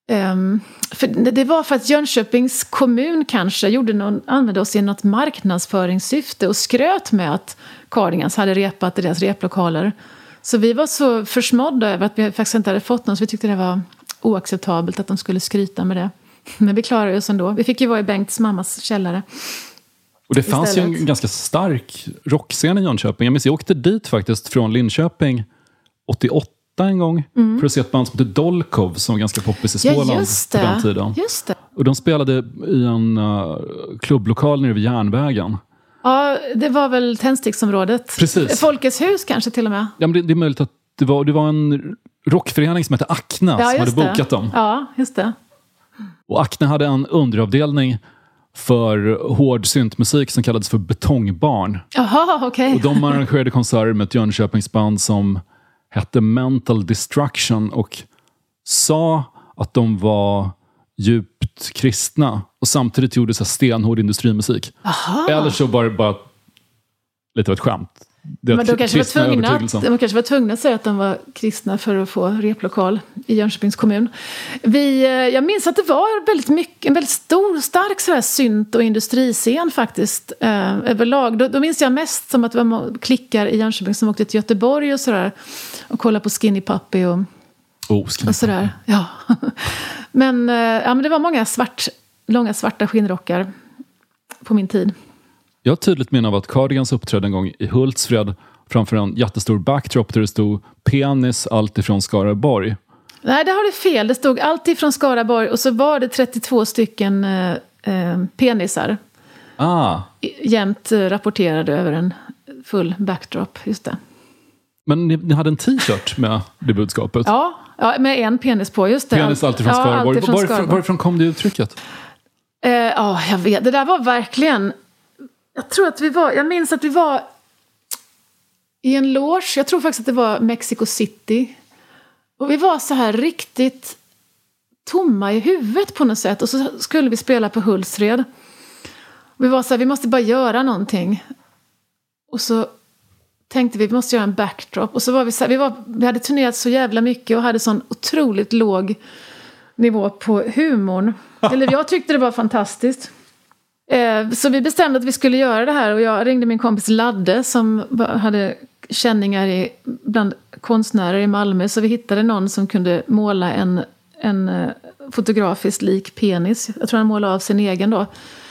För det var för att Jönköpings kommun kanske använde oss i något marknadsföringssyfte och skröt med att Cardigans hade repat i deras replokaler. Så vi var så försmådda över att vi faktiskt inte hade fått någon, så vi tyckte det var oacceptabelt att de skulle skryta med det. Men vi klarade oss ändå. Vi fick ju vara i Bengts mammas källare. Och det fanns ju en ganska stark rockscen i Jönköping. Jag åkte dit faktiskt från Linköping 88 en gång för att se ett band som heter Dolkov som var ganska poppis i Småland på den tiden. Just det. Och de spelade i en klubblokal nere vid järnvägen. Ja, det var väl Tändsticksområdet. Precis. Folkets hus kanske till och med. Ja, men det är möjligt att det var en rockförening som hette Acna som hade bokat dem. Ja, just det. Och Acna hade en underavdelning för hård syntmusik som kallades för Betongbarn. Jaha, okej. Och de arrangerade konserter med ett Jönköpingsband som hette Mental Destruction och sa att de var djupt kristna och samtidigt gjorde så här stenhård industrimusik. Aha. Eller så bara lite av ett skämt. Men de kanske var tvungna att säga att de var kristna för att få replokal i Jönköpings kommun. Jag minns att det var en väldigt stor, stark så här synt- och industriscen faktiskt överlag. Då minns jag mest som att det var klickar i Jönköping som åkte till Göteborg och sådär och kollade på Skinny Puppy och sådär. Ja. Men det var många långa svarta skinnrockar på min tid. Jag har tydligt minne av att Cardigans uppträdde en gång i Hultsfred framför en jättestor backdrop där det stod penis allt ifrån Skaraborg. Nej, det har du fel. Det stod allt ifrån Skaraborg och så var det 32 stycken penisar. Jämt rapporterade över en full backdrop, just det. Men ni hade en t-shirt med det budskapet? Ja, med en penis på, just det. Penis allt ifrån Skaraborg. Varifrån kom det uttrycket? Jag vet. Det där var verkligen... Jag minns att vi var i en loge. Jag tror faktiskt att det var Mexico City. Och vi var så här riktigt tomma i huvudet på något sätt. Och så skulle vi spela på Hultsfred. Vi var så här, vi måste bara göra någonting. Och så tänkte vi måste göra en backdrop. Och så var vi så här, vi hade turnerat så jävla mycket och hade sån otroligt låg nivå på humorn. Eller jag tyckte det var fantastiskt. Så vi bestämde att vi skulle göra det här och jag ringde min kompis Ladde som hade känningar bland konstnärer i Malmö, så vi hittade någon som kunde måla en fotografiskt lik penis. Jag tror han målade av sin egen då.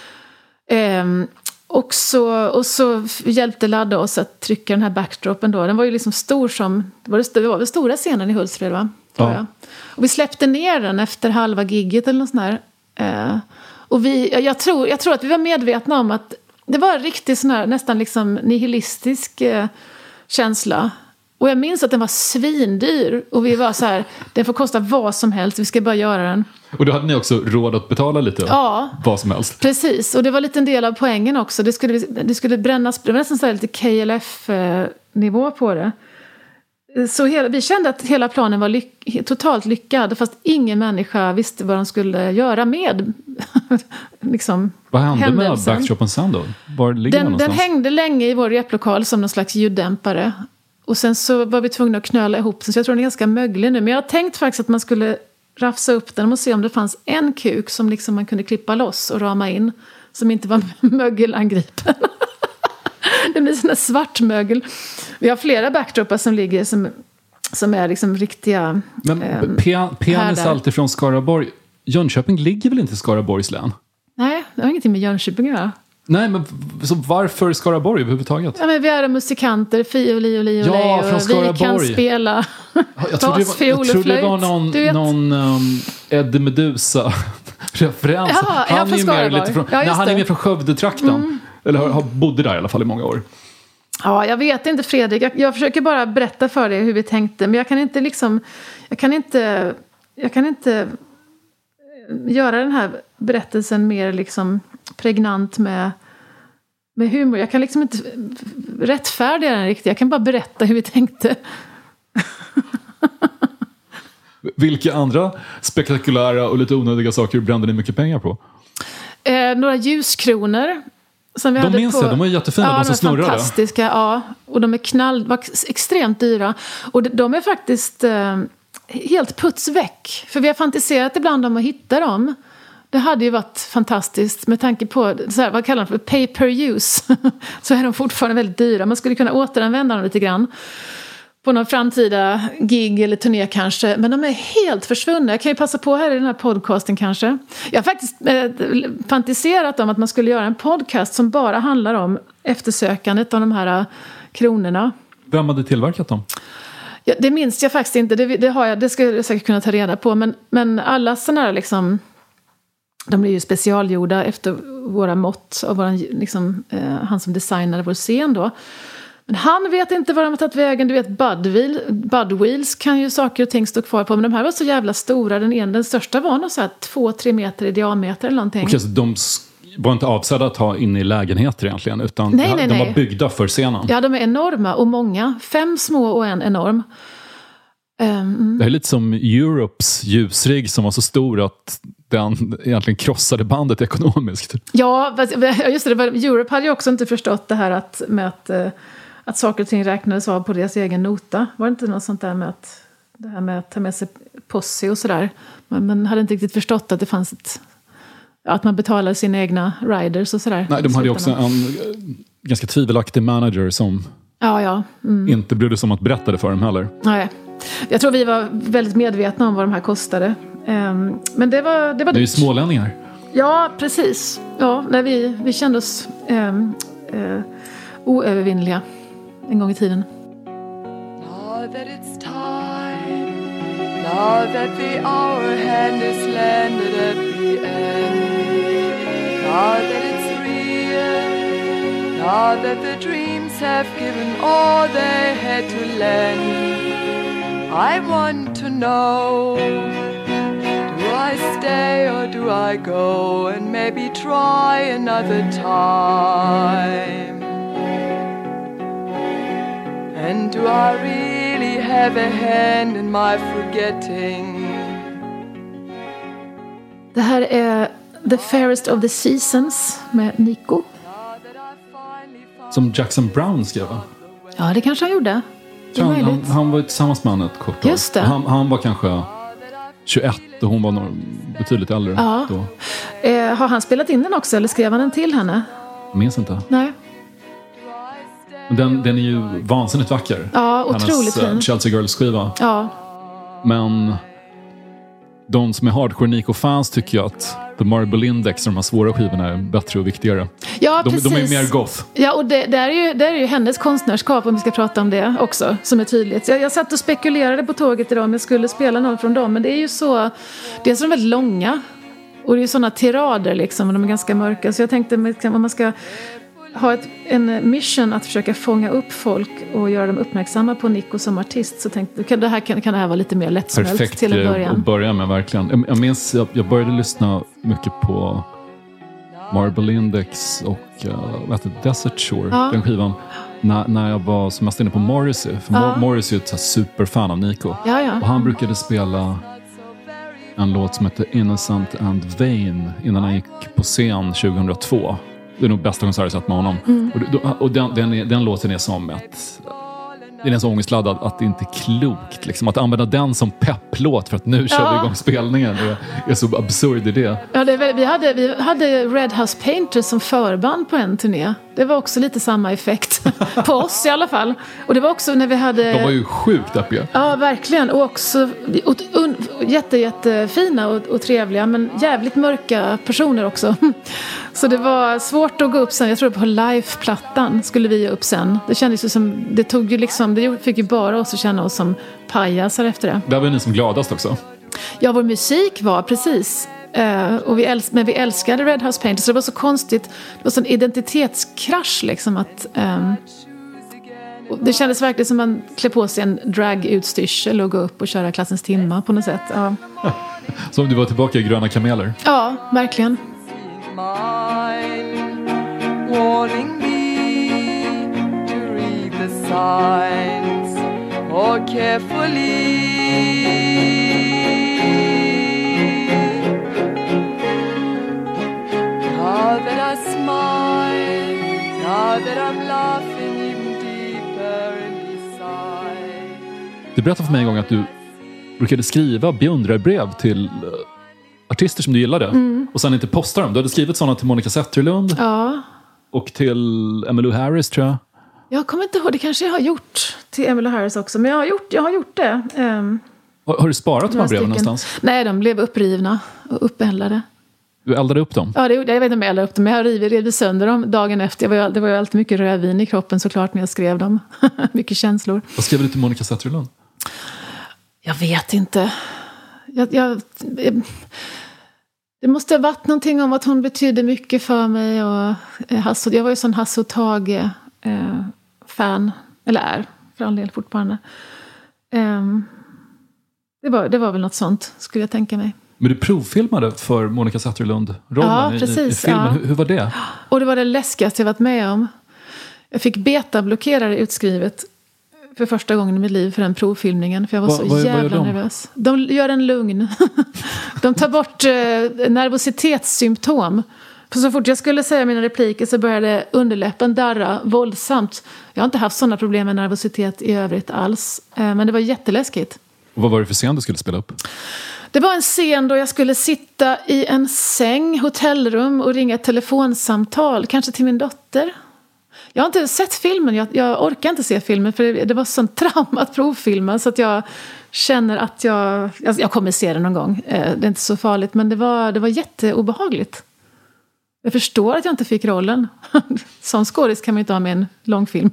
Och så hjälpte Ladde oss att trycka den här backdropen då. Den var ju liksom stor som... Det var väl stora scenen i Hultsfred, va? Ja. Och vi släppte ner den efter halva gigget eller något sånt där. Och jag tror att vi var medvetna om att det var en riktigt sån här, nästan liksom nihilistisk känsla. Och jag minns att den var svindyr. Och vi var så här, den får kosta vad som helst, vi ska bara göra den. Och då hade ni också råd att betala lite? Ja, vad som helst. Precis, och det var lite en del av poängen också. Det skulle brännas, det var nästan så här lite KLF-nivå på det. Så vi kände att hela planen var totalt lyckad, fast ingen människa visste vad de skulle göra med liksom, vad hände händelsen. Med backdropen sen då? Var ligger den hängde länge i vår replokal som någon slags ljuddämpare. Och sen så var vi tvungna att knöla ihop den, så jag tror den är ganska möglig nu. Men jag har tänkt faktiskt att man skulle rafsa upp den och se om det fanns en kuk som liksom man kunde klippa loss och rama in, som inte var mögelangripen. Det blir sån där svart mögel. Vi har flera backdropar som ligger som är liksom riktiga. Men penis allt ifrån Skaraborg. Jönköping ligger väl inte i Skaraborgs län? Nej, det har ingenting med Jönköping att göra. Nej, men så varför Skaraborg överhuvudtaget? Ja, men vi är musiker, fioli och vi kan spela bas, fiol och flöjt. Jag trodde det var någon Eddie Meduza-referens. Han är med lite från, han är med från Skövde-trakten. Eller bodde där i alla fall i många år. Ja, jag vet inte, Fredrik. Jag försöker bara berätta för dig hur vi tänkte. Men jag kan inte göra den här berättelsen mer liksom pregnant med humor. Jag kan liksom inte rättfärdiga den riktigt. Jag kan bara berätta hur vi tänkte. Vilka andra spektakulära och lite onödiga saker brände ni mycket pengar på? Några ljuskronor. Som vi hade minns jag, de var jättefina, de som snurrade. Fantastiska, ja. Och de var extremt dyra. Och de är faktiskt helt puts väck. För vi har fantiserat ibland om att hitta dem. Det hade ju varit fantastiskt med tanke på, så här, vad kallar de för, pay per use. Så är de fortfarande väldigt dyra. Man skulle kunna återanvända dem lite grann på någon framtida gig eller turné kanske. Men de är helt försvunna. Jag kan ju passa på här i den här podcasten kanske. Jag har faktiskt fantiserat om att man skulle göra en podcast som bara handlar om eftersökandet av de här kronorna. Vem hade tillverkat dem? Ja, det minns jag faktiskt inte. Det skulle jag säkert kunna ta reda på. Men alla sådana här liksom... De blir ju specialgjorda efter våra mått av liksom, han som designade vår scen då. Men han vet inte var de har tagit vägen. Du vet, Budwheels kan ju saker och ting stå kvar på. Men de här var så jävla stora. Den största var nog så här 2-3 meter i diameter eller någonting. Okej, så de var inte avsedda att ha in i lägenheter egentligen. Utan nej. De var byggda för scenen. Ja, de är enorma och många. 5 små och en enorm. Det är lite som Europes ljusrigg som var så stor att den egentligen krossade bandet ekonomiskt. Ja, just det. Europe hade ju också inte förstått det här att saker och ting räknades av på deras egen nota. Var det inte något sånt där med det här med att ta med sig posse och sådär? Man hade inte riktigt förstått att det fanns att man betalade sina egna riders och sådär. Nej, de hade ju också en ganska tvivelaktig manager som inte brydde sig om att berätta det för dem heller. Nej. Jag tror vi var väldigt medvetna om vad de här kostade. Men det var det är ju smålänningar. Ja, precis. Ja, när vi kände oss oövervinnliga en gång i tiden. Now that it's time, now that the hour hand is landed at the end, now that it's real, now that the dreams have given all they had to lend, I want to know, do I stay or do I go and maybe try another time? And do I really have a hand in my forgetting? Det här är The Fairest of the Seasons med Nico. Som Jackson Browne skrev. Ja, det kanske han gjorde. Han var tillsammans med henne ett kort år. Just det. Han var kanske 21 och hon var nog betydligt äldre då. Har han spelat in den också eller skrev han den till henne? Jag minns inte. Nej. Den är ju vansinnigt vacker. Ja, otroligt fin. Hennes Chelsea Girls-skiva. Ja. Men de som är hardcore Nico-fans tycker jag att The Marble Index, de här svåra skivorna, är bättre och viktigare. Ja, de precis. är ju mer goth. Ja, och det är ju hennes konstnärskap, om vi ska prata om det också, som är tydligt. Jag satt och spekulerade på tåget idag om jag skulle spela någon från dem, men det är ju så... Det är så väldigt långa. Och det är ju sådana tirader liksom, och de är ganska mörka. Så jag tänkte om man ska ha en mission att försöka fånga upp folk och göra dem uppmärksamma på Nico som artist, så tänkte kan det här vara lite mer lättsmält. Perfekt till en början. Att börja med, verkligen. Jag minns, jag började lyssna mycket på Marble Index och Desert Shore, den skivan, när jag var som mest inne på Morrissey. För Morrissey är ett superfan av Nico. Ja. Och han brukade spela en låt som heter Innocent and Vain innan han gick på scen 2002. Det är nog bästa konsert jag sett med honom. Och den låten är som den är så ångestladdad att det inte är klokt. Liksom. Att använda den som pepplåt för att nu kör vi igång spelningen. Det är så absurd idé. Ja, vi hade Red House Painters som förband på en turné. Det var också lite samma effekt. På oss i alla fall. Och det var också när vi hade... De var ju sjukt deppiga. Ja, verkligen. Och också jättefina och trevliga. Men jävligt mörka personer också. Så det var svårt att gå upp sen. Jag tror på live-plattan skulle vi gå upp sen. Det kändes ju som... Det fick ju bara oss att känna oss som pajasar efter det. Där var ni som gladast också. Ja, vår musik var precis... men vi älskade Red House Painters, så det var så konstigt. Det var sån identitetskrasch liksom, att det kändes verkligen som man klär på sig en drag-utstyrsel och gå upp och köra klassens timma på något sätt. Ja. Som du var tillbaka i Gröna kameler. Ja, verkligen. Warning me to read the signs more carefully. Now that I smile, now that I'm laughing even deeper inside. Du berättade för mig en gång att du brukade skriva beundrarbrev till artister som du gillade. Och sen inte posta dem. Du hade skrivit sådana till Monica Zetterlund. Ja. Och till Emmylou Harris, tror jag. Jag kommer inte ihåg, det kanske jag har gjort till Emmylou Harris också. Men jag har gjort det. Har du sparat de här breven någonstans? Nej, de blev upprivna och uppeldade. Du eldade upp dem? Ja, jag vet inte om jag eldade upp dem. Men jag rev sönder dem dagen efter. Det var ju alltid mycket rödvin i kroppen såklart när jag skrev dem. Mycket känslor. Vad skrev du till Monica Zetterlund? Jag vet inte. Det måste ha varit någonting om att hon betydde mycket för mig. Och jag var ju sån Hasse och Tage-fan. Eller är, för all del fortfarande. Det var väl något sånt, skulle jag tänka mig. Men du provfilmade för Monica Zetterlund-rollen i filmen. Ja. Hur var det? Och det var det läskigaste jag varit med om. Jag fick beta-blockerare utskrivet för första gången i mitt liv för den provfilmningen. För jag var så jävla nervös. De gör en lugn. De tar bort nervositetssymptom. För så fort jag skulle säga mina repliker så började underläppen darra våldsamt. Jag har inte haft sådana problem med nervositet i övrigt alls. Men det var jätteläskigt. Och vad var det för scen du skulle spela upp? Det var en scen då jag skulle sitta i en säng, hotellrum och ringa ett telefonsamtal. Kanske till min dotter. Jag har inte sett filmen. Jag orkar inte se filmen för det var sånt trauma att provfilma. Så att jag känner att jag kommer se den någon gång. Det är inte så farligt. Men det var jätteobehagligt. Jag förstår att jag inte fick rollen. Som skådis kan man inte ha med en långfilm.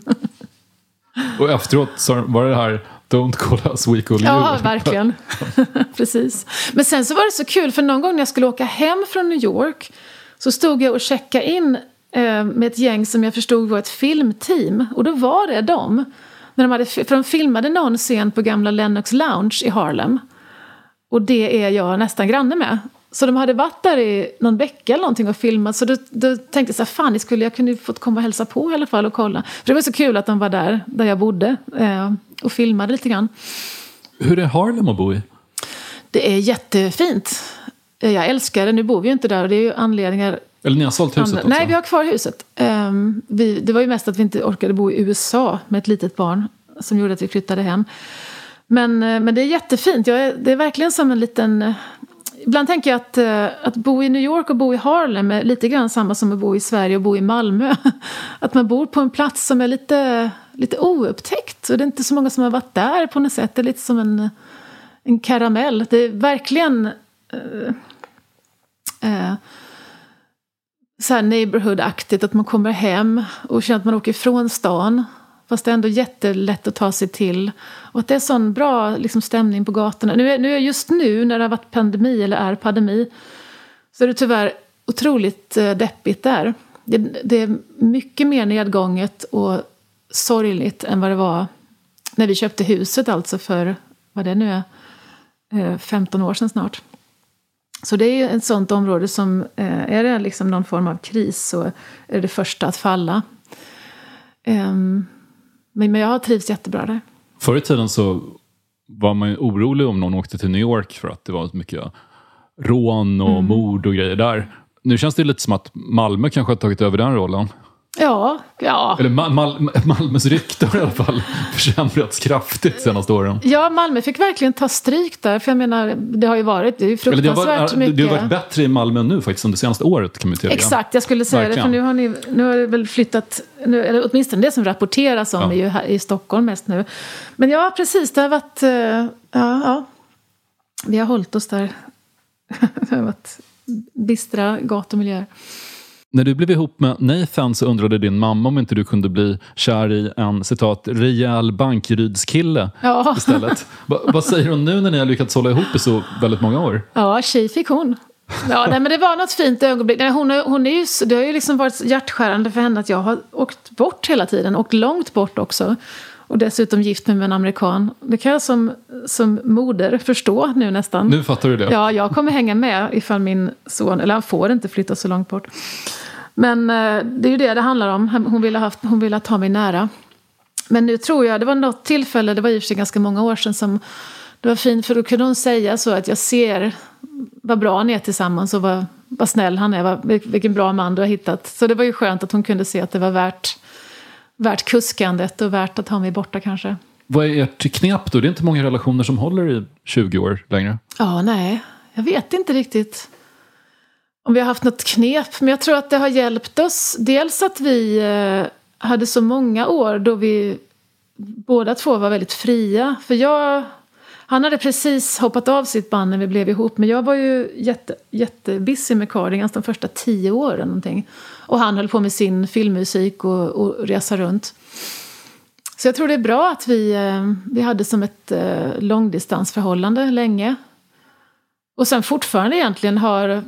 Och efteråt så var det här Don't call us, we call you. Ja, verkligen. Precis. Men sen så var det så kul för någon gång när jag skulle åka hem från New York så stod jag och checkade in med ett gäng som jag förstod var ett filmteam. Och då var det de. För de filmade någon scen på gamla Lennox Lounge i Harlem. Och det är jag nästan granne med. Så de hade varit där i någon vecka eller någonting och filmat. Så då tänkte jag så här, fan, jag kunde fått komma och hälsa på i alla fall och kolla. För det var så kul att de var där jag bodde och filmade lite grann. Hur är Harlem att bo i? Det är jättefint. Jag älskar det. Nu bor vi ju inte där och det är ju anledningar. Eller ni har sålt huset också? Nej, vi har kvar huset. Det var ju mest att vi inte orkade bo i USA med ett litet barn som gjorde att vi flyttade hem. Men det är jättefint. Det är verkligen som en liten... Ibland tänker jag att bo i New York och bo i Harlem är lite grann samma som att bo i Sverige och bo i Malmö. Att man bor på en plats som är lite oupptäckt. Och det är inte så många som har varit där på något sätt. Det är lite som en karamell. Det är verkligen så här neighborhood-aktigt. Att man kommer hem och känner att man åker ifrån stan. Fast det är ändå jättelätt att ta sig till. Och att det är sån bra liksom, stämning på gatorna. Just nu när det har varit pandemi eller är pandemi så är det tyvärr otroligt deppigt där. Det är mycket mer nedgånget och sorgligt än vad det var när vi köpte huset alltså för, vad det nu är, 15 år sedan snart. Så det är ett sånt område som är det liksom någon form av kris så är det första att falla. Men jag har trivts jättebra där. Förr i tiden så var man ju orolig om någon åkte till New York för att det var mycket rån och mord och grejer där. Nu känns det lite som att Malmö kanske har tagit över den rollen. Ja. Eller Malmös rykte har i alla fall försämrats kraftigt de senaste åren. Ja, Malmö fick verkligen ta stryk där. För jag menar, det har ju varit fruktansvärt mycket. Det har varit bättre i Malmö nu faktiskt under senaste året kan man tillägga. Exakt, jag skulle säga verkligen. Det. För nu har det väl flyttat, eller åtminstone det som rapporteras om är ju här i Stockholm mest nu. Men ja, precis, det har varit, vi har hållit oss där. Det har varit bistra gatumiljöer. När du blev ihop med Nathan så undrade din mamma om inte du kunde bli kär i en, citat, rejäl bankrydskille istället. Vad säger hon nu när ni har lyckats hålla ihop i så väldigt många år? Ja, tjej fick hon. Ja, nej, men det var något fint ögonblick. Nej, hon är ju, det har ju liksom varit hjärtskärande för henne att jag har åkt bort hela tiden. Och långt bort också. Och dessutom gift mig med en amerikan. Det kan jag som moder förstå nu nästan. Nu fattar du det? Ja, jag kommer hänga med ifall min son, eller han får inte flytta så långt bort. Men det är ju det handlar om. Hon ville ha mig nära. Men nu tror jag, det var något tillfälle, det var i och för sig ganska många år sedan som det var fint. För då kunde hon säga så att jag ser vad bra ni är tillsammans och vad snäll han är. Vilken bra man du har hittat. Så det var ju skönt att hon kunde se att det var värt kuskandet och värt att ha mig borta kanske. Vad är ert knep då? Det är inte många relationer som håller i 20 år längre. Ja, nej. Jag vet inte riktigt om vi har haft något knep. Men jag tror att det har hjälpt oss. Dels att vi hade så många år då vi båda två var väldigt fria. För han hade precis hoppat av sitt band när vi blev ihop. Men jag var ju jättebusy med Cardigans de första 10 åren. Någonting. Och han höll på med sin filmmusik och resa runt. Så jag tror det är bra att vi hade som ett långdistansförhållande länge. Och sen fortfarande egentligen har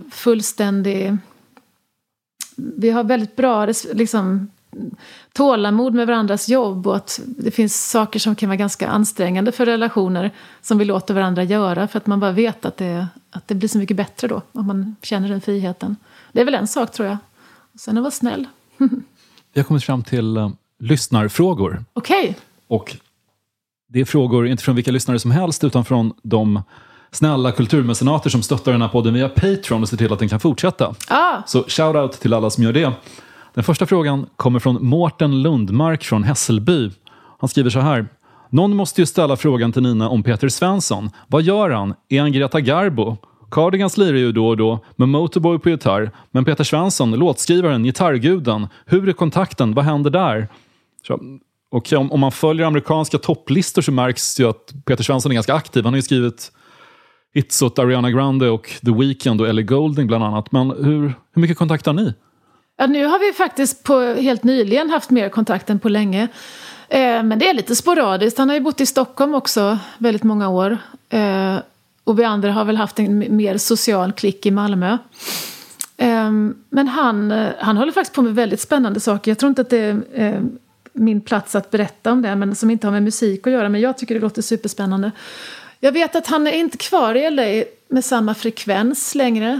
vi har väldigt bra liksom, tålamod med varandras jobb. Och att det finns saker som kan vara ganska ansträngande för relationer som vi låter varandra göra. För att man bara vet att det blir så mycket bättre då. Om man känner den friheten. Det är väl en sak tror jag. Och sen att vara snäll. Vi har kommit fram till lyssnarfrågor. Okej. Och det är frågor inte från vilka lyssnare som helst utan från de snälla kulturmecenater som stöttar den här podden via Patreon och ser till att den kan fortsätta. Så shoutout till alla som gör det. Den första frågan kommer från Mårten Lundmark från Hässelby. Han skriver så här: någon måste ju ställa frågan till Nina om Peter Svensson. Vad gör han? Är han Greta Garbo? Cardigans lirar ju då och då med Motorboy på gitarr. Men Peter Svensson, låtskrivaren, gitarrguden. Hur är kontakten? Vad händer där? Och om man följer amerikanska topplistor så märks ju att Peter Svensson är ganska aktiv. Han har ju skrivit hits åt Ariana Grande och The Weeknd och Ellie Goulding bland annat. Men hur mycket kontakt har ni? Ja, nu har vi faktiskt helt nyligen haft mer kontakt än på länge. Men det är lite sporadiskt. Han har ju bott i Stockholm också väldigt många år. Och vi andra har väl haft en mer social klick i Malmö. Men han håller faktiskt på med väldigt spännande saker. Jag tror inte att det är min plats att berätta om det. Men som inte har med musik att göra. Men jag tycker det låter superspännande. Jag vet att han är inte kvar i LA med samma frekvens längre.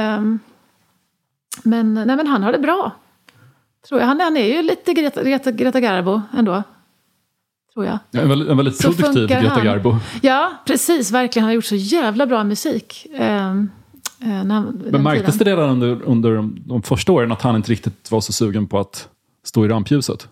Men han har det bra. Tror jag. Han är ju lite Greta Garbo ändå. Tror jag. Ja, en väldigt produktiv Greta Garbo. Ja, precis. Verkligen. Han har gjort så jävla bra musik. Men märktes det redan under de första åren att han inte riktigt var så sugen på att stå i rampljuset?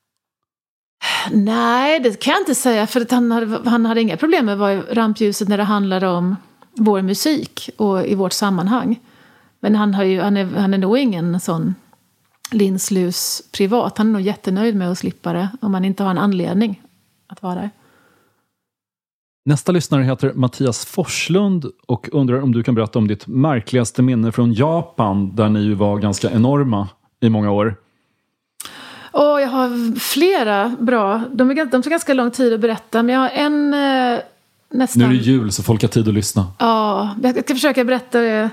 Nej, det kan jag inte säga. För att han hade inga problem med att vara i rampljuset när det handlade om vår musik och i vårt sammanhang. Men han är nog ingen sån linslus privat. Han är nog jättenöjd med att slippa det om man inte har en anledning att vara där. Nästa lyssnare heter Mattias Forslund och undrar om du kan berätta om ditt märkligaste minne från Japan där ni ju var ganska enorma i många år. Jag har flera bra. De tar ganska lång tid att berätta. Men jag har en nästan... Nu är det jul så folk har tid att lyssna. Ja, jag ska försöka berätta det.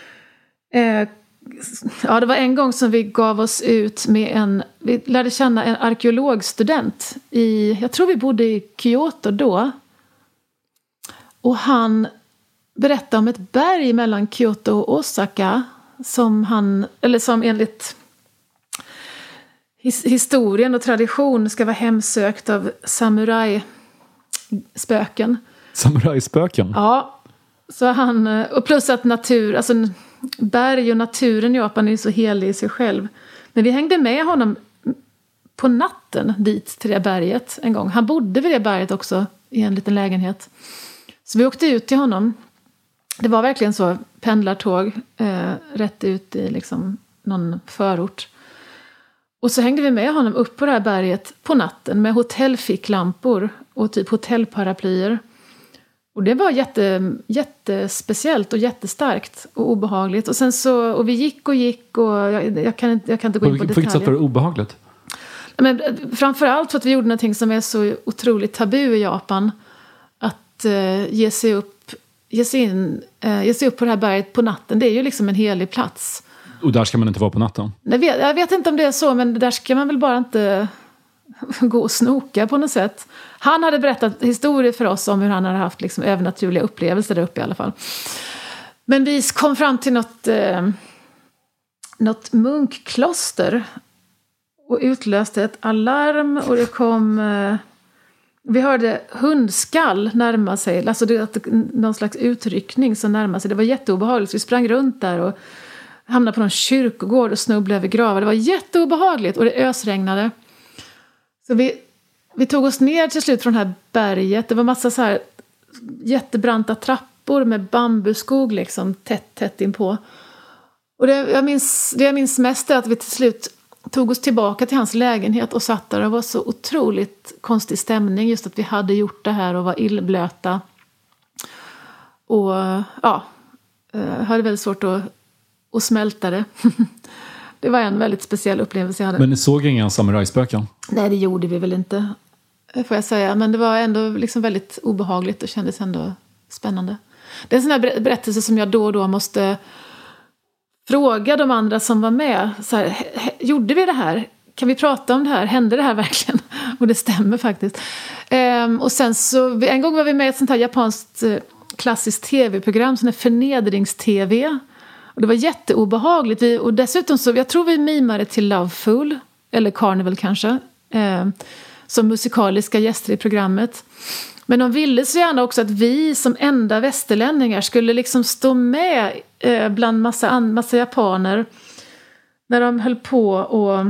Det var en gång som vi gav oss ut med vi lärde känna en arkeologstudent jag tror vi bodde i Kyoto då. Och han berättade om ett berg mellan Kyoto och Osaka som enligt historien och tradition ska vara hemsökt av samurajspöken. Samurajspöken? Ja. Så och plus att berg och naturen i Japan är så helig i sig själv. Men vi hängde med honom på natten dit till det berget en gång. Han bodde vid det berget också i en liten lägenhet. Så vi åkte ut till honom. Det var verkligen så pendlartåg rätt ut i liksom någon förort. Och så hängde vi med honom upp på det här berget på natten med hotellficklampor och typ hotellparaplyer. Och det var jättespeciellt och jättestarkt och obehagligt. Och sen och vi gick och jag kan inte gå in på detaljer. På vilket sätt var det obehagligt? Men framförallt för att vi gjorde någonting som är så otroligt tabu i Japan. Att ge sig upp på det här berget på natten. Det är ju liksom en helig plats. Och där ska man inte vara på natten? Jag vet inte om det är så, men där ska man väl bara inte gå och snoka på något sätt. Han hade berättat historier för oss om hur han hade haft liksom övernaturliga upplevelser där uppe i alla fall. Men vi kom fram till något munkkloster och utlöste ett alarm och det kom... Vi hörde hundskall närma sig, alltså någon slags utryckning som närmade sig. Det var jätteobehagligt. Vi sprang runt där och hamnade på någon kyrkogård och snubblade över gravar. Det var jätteobehagligt och det ösregnade. Så vi vi tog oss ner till slut från det här berget. Det var massa så här jättebranta trappor med bambuskog liksom tätt inpå. Och det jag minns mest är att vi till slut tog oss tillbaka till hans lägenhet och satt där. Det var så otroligt konstig stämning, just att vi hade gjort det här och var illblöta. Och ja, hade väldigt svårt att smälta det. Det var en väldigt speciell upplevelse jag hade. Men ni såg inga samurajspöken? Nej, det gjorde vi väl inte, får jag säga. Men det var ändå liksom väldigt obehagligt och kändes ändå spännande. Det är en sån här berättelse som jag då och då måste fråga de andra som var med. Så här, gjorde vi det här? Kan vi prata om det här? Hände det här verkligen? Och det stämmer faktiskt. Och sen så, en gång var vi med i ett sånt här japanskt klassiskt tv-program, sån här förnedrings-tv. Och det var jätteobehagligt. Och dessutom så, jag tror vi mimade till Loveful, eller Carnival kanske, som musikaliska gäster i programmet. Men de ville så gärna också att vi som enda västerlänningar skulle liksom stå med bland massa japaner när de höll på och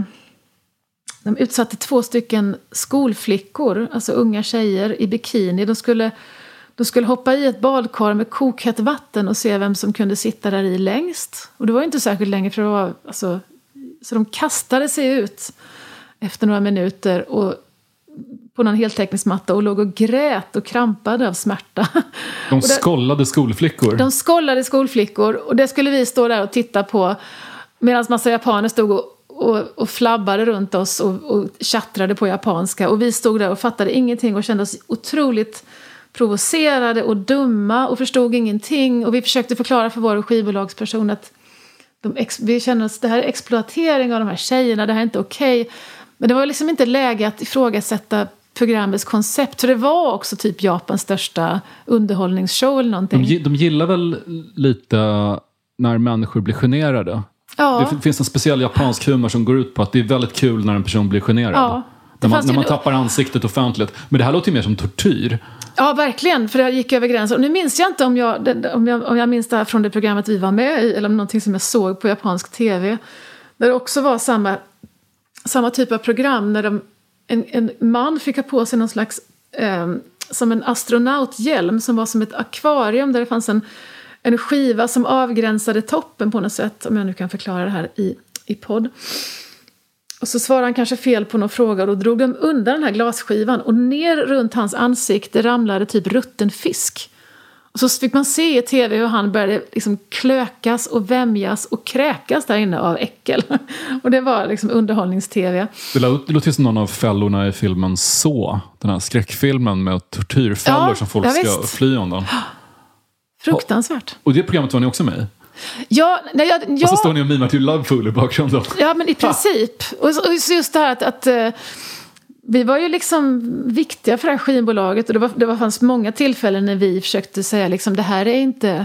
de utsatte 2 stycken skolflickor, alltså unga tjejer i bikini. De skulle hoppa i ett badkar med kokhett vatten och se vem som kunde sitta där i längst. Och det var inte särskilt länge, för det var, alltså, så de kastade sig ut efter några minuter och på någon heltäckningsmatta och låg och grät och krampade av smärta. De skollade skolflickor. De skollade skolflickor, och det skulle vi stå där och titta på medan massa japaner stod och flabbade runt oss och tjattrade på japanska. Och vi stod där och fattade ingenting och kände oss otroligt provocerade och dumma och förstod ingenting. Och vi försökte förklara för vår skivbolagsperson att vi känner oss, det här är exploatering av de här tjejerna, det här är inte okej. Men det var liksom inte läge att ifrågasätta programmets koncept. För det var också typ Japans största underhållningsshow eller någonting. De gillar väl lite när människor blir generade. Ja. Det finns en speciell japansk humor som går ut på att det är väldigt kul när en person blir generad. Ja. När man tappar ansiktet offentligt. Men det här låter ju mer som tortyr. Ja, verkligen. För jag gick över gränsen. Och nu minns jag inte om jag minns det här från det programmet vi var med i. Eller om någonting som jag såg på japansk tv. Där det också var samma typ av program. När en man fick ha på sig någon slags som en astronauthjälm. Som var som ett akvarium. Där det fanns en skiva som avgränsade toppen på något sätt. Om jag nu kan förklara det här i podd. Och så svarade han kanske fel på någon fråga. Och då drog de undan den här glasskivan. Och ner runt hans ansikte ramlade typ rutten fisk. Och så fick man se i tv hur han började liksom klökas och vämjas och kräkas där inne av äckel. Och det var liksom underhållnings-tv. Det låter som någon av fällorna i filmen Så. Den här skräckfilmen med tortyrfällor som folk ska fly undan. Fruktansvärt. Och det programmet var ni också med i? Ja. Och så står ni och mimar till Loveful i bakgrunden. Ja, men i princip. Och just det här att vi var ju liksom viktiga för det här skivbolaget. Och det fanns många tillfällen när vi försökte säga liksom, det här är inte...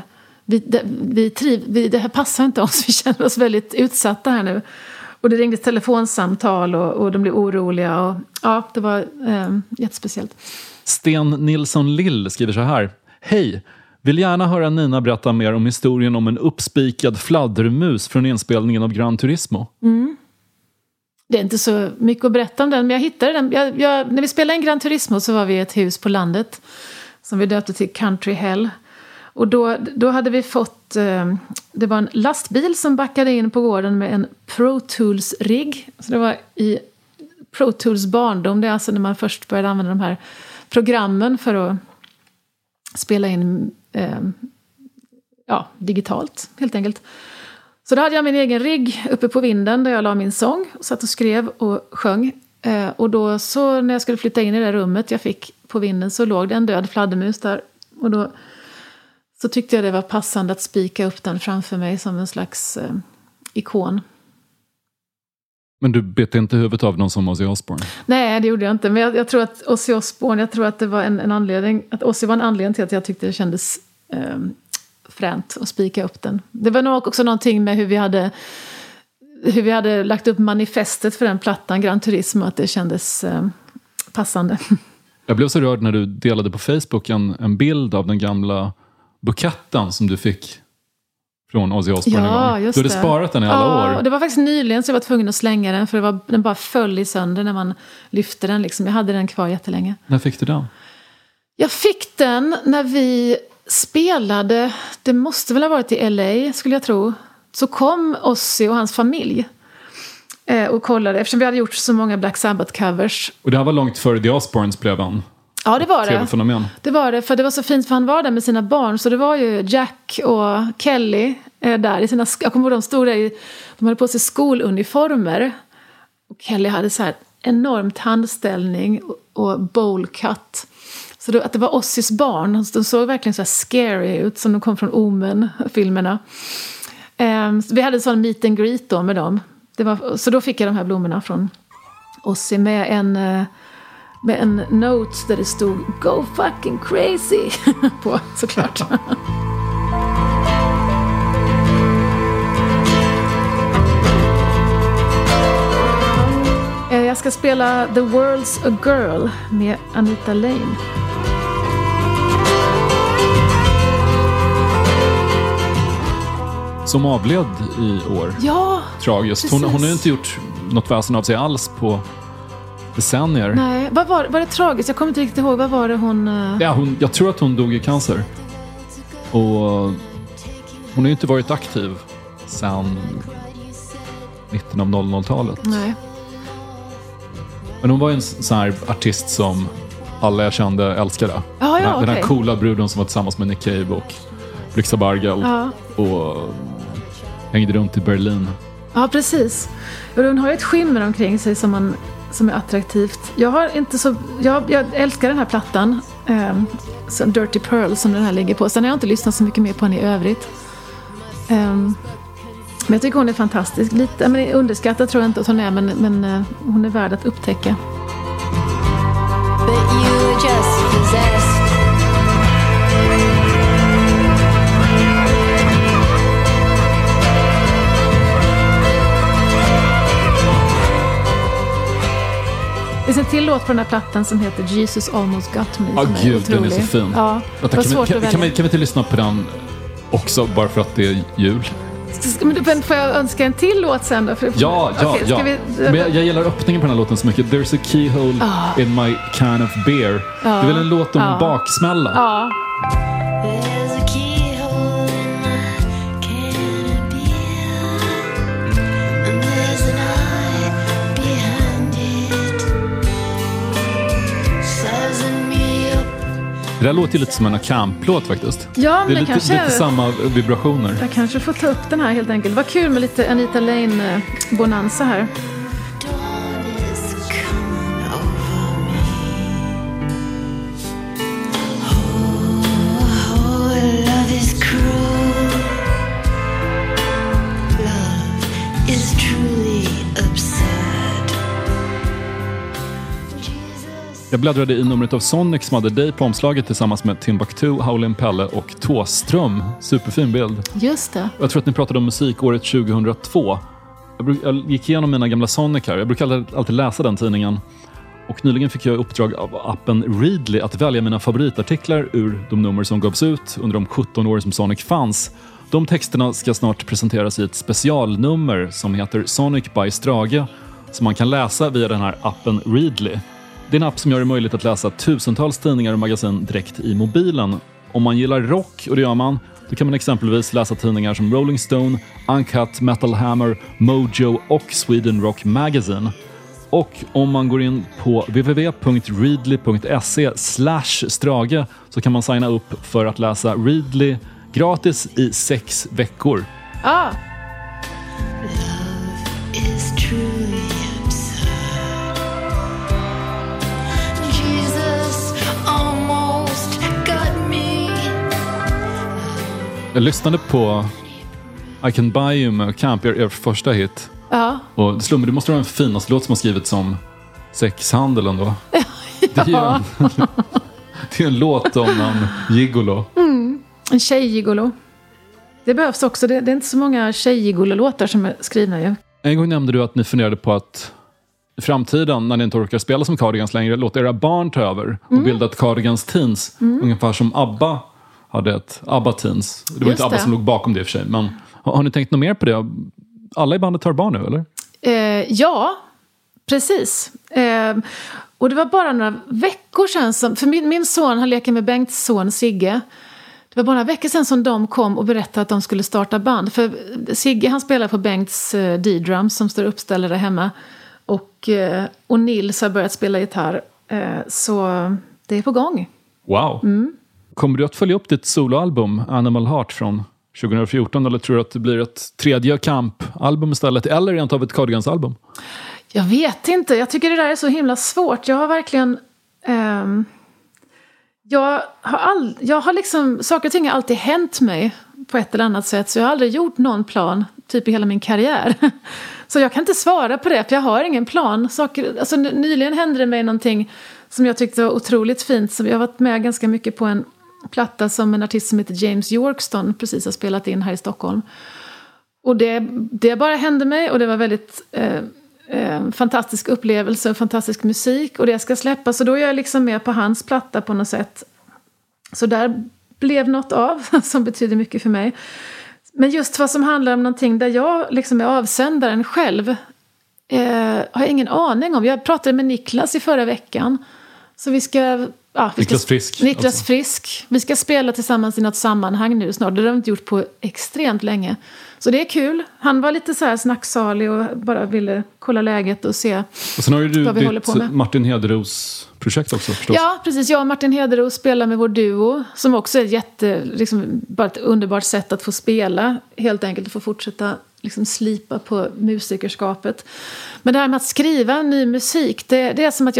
det här passar inte oss. Vi känner oss väldigt utsatta här nu. Och det ringde telefonsamtal och de blev oroliga. Och, ja, det var jättespeciellt. Sten Nilsson Lill skriver så här. Hej! Vill gärna höra Nina berätta mer om historien om en uppspikad fladdermus från inspelningen av Gran Turismo. Mm. Det är inte så mycket att berätta om den, men jag hittade den. När vi spelade in Gran Turismo så var vi i ett hus på landet som vi döpte till Country Hell. Och då hade vi fått... det var en lastbil som backade in på gården med en Pro Tools-rigg. Så det var i Pro Tools barndom. Det är alltså när man först började använda de här programmen för att spela in digitalt, helt enkelt. Så då hade jag min egen rigg uppe på vinden där jag la min sång och satt och skrev och sjöng. Och då så när jag skulle flytta in i det rummet jag fick på vinden så låg det en död fladdermus där. Och då så tyckte jag det var passande att spika upp den framför mig som en slags ikon. Men du bet inte huvudet av någon som Ozzy Osbourne? Nej, det gjorde jag inte. Men jag tror att Ozzy Osbourne, jag tror att det var en anledning, att Ozzy var en anledning till att jag tyckte det kändes fränt att spika upp den. Det var nog också någonting med hur vi hade lagt upp manifestet för den plattan, Gran Turismo, att det kändes passande. Jag blev så rörd när du delade på Facebook en bild av den gamla buketten som du fick från Ozzy Osbourne en gång. Just du hade sparat den i alla år. Och det var faktiskt nyligen så jag var tvungen att slänga den. För den bara föll i sönder när man lyfte den. Liksom. Jag hade den kvar jättelänge. När fick du den? Jag fick den när vi spelade. Det måste väl ha varit i LA, skulle jag tro. Så kom Ozzy och hans familj och kollade. Eftersom vi hade gjort så många Black Sabbath-covers. Och det här var långt före The Osbournes blev en. Ja, det var det. TV-fenomen. Det var det, för det var så fint för han var där med sina barn. Så det var ju Jack och Kelly där i sina, jag kommer ihåg de stod där de hade på sig skoluniformer. Och Kelly hade så här enormt handställning och bowl cut. Så då, att det var Ozzys barn, de såg verkligen så här scary ut som de kom från Omen-filmerna. Vi hade en sån meet and greet då med dem. Så då fick jag de här blommorna från Ozzy med en note där det stod "Go fucking crazy" på, såklart. Jag ska spela The World's a Girl med Anita Lane. Som avled i år. Ja, tragiskt. Hon har ju inte gjort något väsen av sig alls på decennier. Nej, var det tragiskt? Jag kommer inte riktigt ihåg. Vad var det hon... Jag tror att hon dog i cancer. Och hon har ju inte varit aktiv sedan mitten av 00-talet. Nej. Men hon var ju en sån här artist som alla jag kände älskade. Den här coola bruden som var tillsammans med Nick Cave och Blixa Bargeld och hängde runt i Berlin. Ja, precis. Hon har ju ett skimmer omkring sig som är attraktivt. Jag älskar den här plattan, Dirty Pearl, som den här ligger på. Sen har jag inte lyssnat så mycket mer på henne i övrigt. Men jag tycker hon är fantastisk. Lite underskattad tror jag inte att hon är, men hon är värd att upptäcka. But you were just possessed. Det finns en till låt på den här plattan som heter Jesus Almost Got Me. Gud, den är så fin. Ja, kan vi inte lyssna på den också bara för att det är jul? Men får jag önska en till låt sen då? Ja. Men jag gillar öppningen på den här låten så mycket. There's a keyhole in my can of beer. Det är väl en låt om baksmälla? Ja. There's a keyhole in my can of beer, and there's an eye behind it, sizing me up. Det där låter lite som en camplåt faktiskt. Ja, men det är lite samma vibrationer. Jag kanske får ta upp den här helt enkelt. Vad kul med lite Anita Lane bonanza här. Jag bläddrade i numret av Sonic som hade dig på omslaget tillsammans med Timbuktu, Howlin' Pelle och Tåström. Superfin bild. Just det. Jag tror att ni pratade om musikåret 2002. Jag gick igenom mina gamla Sonic här. Jag brukar alltid läsa den tidningen. Och nyligen fick jag uppdrag av appen Readly att välja mina favoritartiklar ur de nummer som gavs ut under de 17 år som Sonic fanns. De texterna ska snart presenteras i ett specialnummer som heter Sonic by Strage, som man kan läsa via den här appen Readly. Det är en app som gör det möjligt att läsa tusentals tidningar och magasin direkt i mobilen. Om man gillar rock, och det gör man, då kan man exempelvis läsa tidningar som Rolling Stone, Uncut, Metal Hammer, Mojo och Sweden Rock Magazine. Och om man går in på www.readly.se/strage så kan man signa upp för att läsa Readly gratis i 6 veckor. Ah. Jag lyssnade på I Can Buy You med Camp, er första hit. Ja. Och det slår mig, det måste vara en finaste låt som har skrivits om sexhandel ändå. Det är en låt om en gigolo. En tjejgigolo. Det behövs också. Det är inte så många tjejgigolo-låtar som är skrivna ju. En gång nämnde du att ni funderade på att i framtiden, när ni inte orkar spela som Cardigans längre, låta era barn ta över och bilda ett Cardigans Teens. Ungefär som ABBA hade ett ABBA Teens. Det var inte ABBA som låg bakom det i och för sig, men Har ni tänkt något mer på det? Alla i bandet har barn nu, eller? Ja, precis. Och det var bara några veckor sedan för min son, han leker med Bengts son Sigge. Det var bara några veckor sedan som de kom och berättade att de skulle starta band. För Sigge, han spelar på Bengts D-drums som står uppställda där hemma. Och Nils har börjat spela gitarr. Så det är på gång. Wow. Kommer du att följa upp ditt soloalbum Animal Heart från 2014? Eller tror du att det blir ett tredje kampalbum istället? Eller rent av ett Cardigans-album? Jag vet inte. Jag tycker det där är så himla svårt. Jag har verkligen... Jag har liksom... Saker och ting har alltid hänt mig på ett eller annat sätt. Så jag har aldrig gjort någon plan typ i hela min karriär. Så jag kan inte svara på det, för jag har ingen plan. Nyligen hände det mig någonting som jag tyckte var otroligt fint. Så jag har varit med ganska mycket på en platta som en artist som heter James Yorkston precis har spelat in här i Stockholm. Och det bara hände mig, och det var väldigt fantastisk upplevelse och fantastisk musik. Och det ska släppas, så då är jag liksom med på hans platta på något sätt. Så där blev något av som betyder mycket för mig. Men just vad som handlar om någonting där jag liksom är avsändaren själv har jag ingen aning om. Jag pratade med Niklas i förra veckan. Så Niklas Frisk. Niklas Frisk. Vi ska spela tillsammans i något sammanhang nu snart. Det har vi inte gjort på extremt länge. Så det är kul. Han var lite så här snacksalig och bara ville kolla läget och se och sen har ju vad vi håller på med. Ditt Martin Hederos projekt också förstås. Ja, precis. Jag och Martin Hederos spelar med vår duo. Som också är bara ett underbart sätt att få spela. Helt enkelt att få fortsätta liksom slipa på musikerskapet. Men det här med att skriva ny musik, det är som att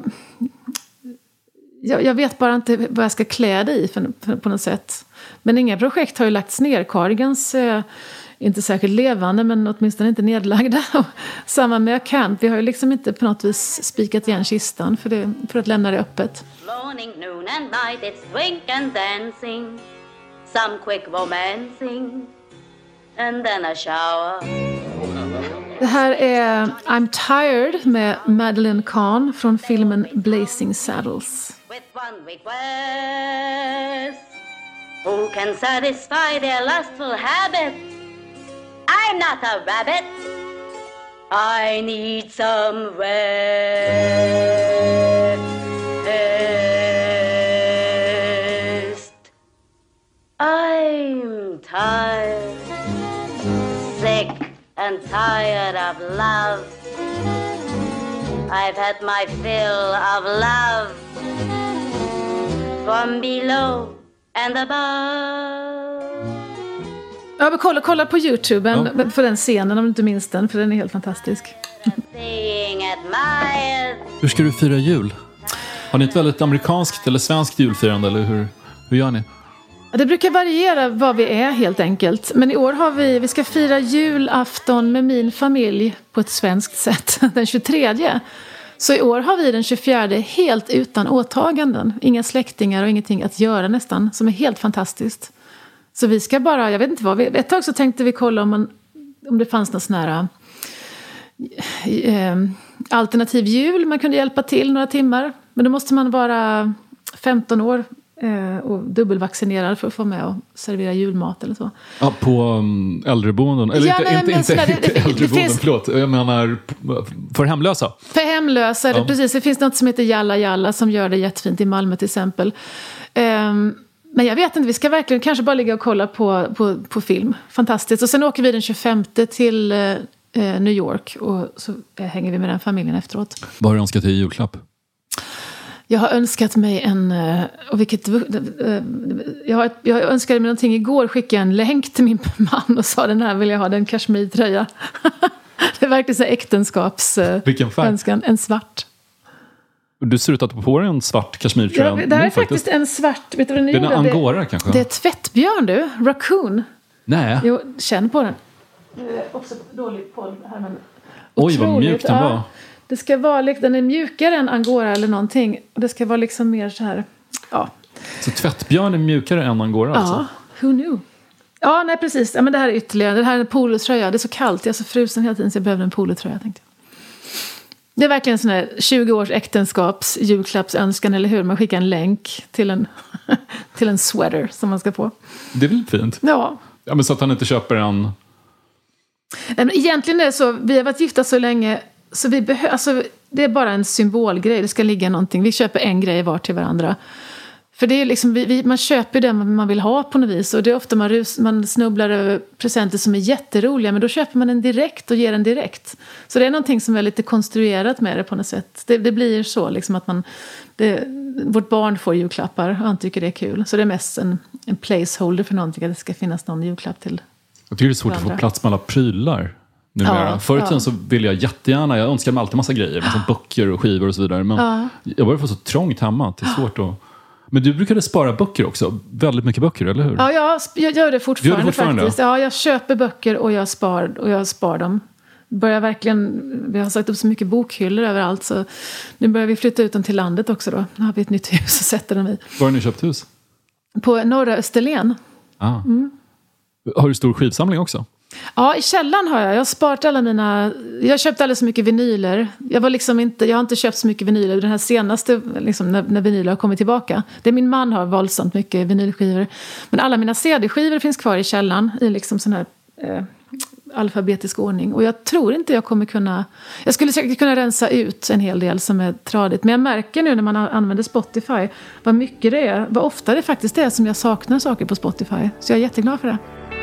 jag vet bara inte vad jag ska klä det i på något sätt. Men inga projekt har ju lagts ner. Cardigans inte särskilt levande, men åtminstone inte nedlagda. Samma med Camp. Vi har ju liksom inte på något vis spikat igen kistan för att lämna det öppet. Morning, noon and night, it's drink and dancing, some quick romancing, and then a shower. Det här är I'm Tired med Madeleine Kahn från filmen Blazing Saddles. With one request, who can satisfy their lustful habit? I'm not a rabbit, I need some rest. I'm tired, sick and tired of love. I've had my fill of love from below and above. Ja, men kolla på YouTube för den scenen om du inte minns den, för den är helt fantastisk. Hur ska du fira jul? Har ni ett väldigt amerikanskt eller svenskt julfirande, eller hur gör ni? Det brukar variera vad vi är helt enkelt. Men i år har vi ska fira julafton med min familj på ett svenskt sätt. Den 23. Så i år har vi den 24 helt utan åtaganden. Inga släktingar och ingenting att göra nästan. Som är helt fantastiskt. Så vi ska bara, jag vet inte vad. Ett tag så tänkte vi kolla om det fanns någon sån här alternativ jul. Man kunde hjälpa till några timmar. Men då måste man vara 15 år. Och dubbelvaccinerad för att få med och servera julmat eller så. Ja, på äldreboenden. Eller ja, inte äldreboenden, förlåt. Jag menar för hemlösa. För hemlösa, ja. Precis. Det finns något som heter Jalla Jalla som gör det jättefint i Malmö till exempel. Men jag vet inte, vi ska verkligen kanske bara ligga och kolla på film. Fantastiskt. Och sen åker vi den 25 till New York och så hänger vi med den familjen efteråt. Vad har du önskat dig i julklapp? Jag har önskat mig jag önskade mig någonting igår, skickade en länk till min man och sa den här vill jag ha, den kashmirtröja. Det är verkligen så äktenskapsönskan, en svart. Du ser ut att på dig en svart kashmirtröja. Ja, det här är faktiskt en svart, vet du vad den är? Den är angora kanske? Det är tvättbjörn du, raccoon. Nej. Jo, känn på den. Också dålig poll här, men oj, vad mjuk den var. Det ska vara, den är mjukare än angora eller någonting. Och det ska vara liksom mer så här, ja. Så tvättbjörn är mjukare än angora alltså? Ja, who knew? Ja, nej precis. Ja, men det här är ytterligare. Det här är en polotröja. Det är så kallt. Jag är så frusen hela tiden så jag behövde en polotröja, tänkte jag. Det är verkligen en sån här 20 års äktenskaps julklappsönskan, eller hur? Man skickar en länk till en sweater som man ska få. Det är väl fint? Ja. Ja, men så att han inte köper en... Nej, men egentligen är det så, vi har varit gifta så länge så vi alltså, det är bara en symbolgrej, det ska ligga någonting. Vi köper en grej var till varandra. För det är liksom, man köper det man vill ha på något vis. Och det är ofta man snubblar över presenter som är jätteroliga. Men då köper man den direkt och ger den direkt. Så det är någonting som är lite konstruerat med det på något sätt. Det blir så liksom att vårt barn får julklappar och han tycker det är kul. Så det är mest en placeholder för någonting. Att det ska finnas någon julklapp till. Jag tycker det är svårt att få plats med alla prylar. Förut så vill jag jättegärna, jag önskar mig alltid massa grejer. Massa böcker och skivor och så vidare. Men jag börjar få så trångt hemma. Det är svårt att... Men du brukade spara böcker också. Väldigt mycket böcker, eller hur? Ja, jag gör det fortfarande faktiskt. Ja, jag köper böcker och jag spar dem. Vi har satt upp så mycket bokhyllor överallt. Så nu börjar vi flytta ut dem till landet också då. Nu har vi ett nytt hus och sätter dem i. Var har ni köpt hus? På Norra Österlen. Har du stor skivsamling också? Ja, i källaren har jag. Jag har sparat jag köpte alldeles så mycket vinyler. Jag har inte köpt så mycket vinyler. Den här senaste, liksom, när vinyler har kommit tillbaka. Min man har våldsamt mycket vinylskivor. Men alla mina CD-skivor finns kvar i källaren. I liksom sån här alfabetisk ordning. Och jag tror inte jag kommer kunna... Jag skulle säkert kunna rensa ut en hel del som är tradigt. Men jag märker nu när man använder Spotify vad mycket det är. Vad ofta det faktiskt är som jag saknar saker på Spotify. Så jag är jätteglad för det.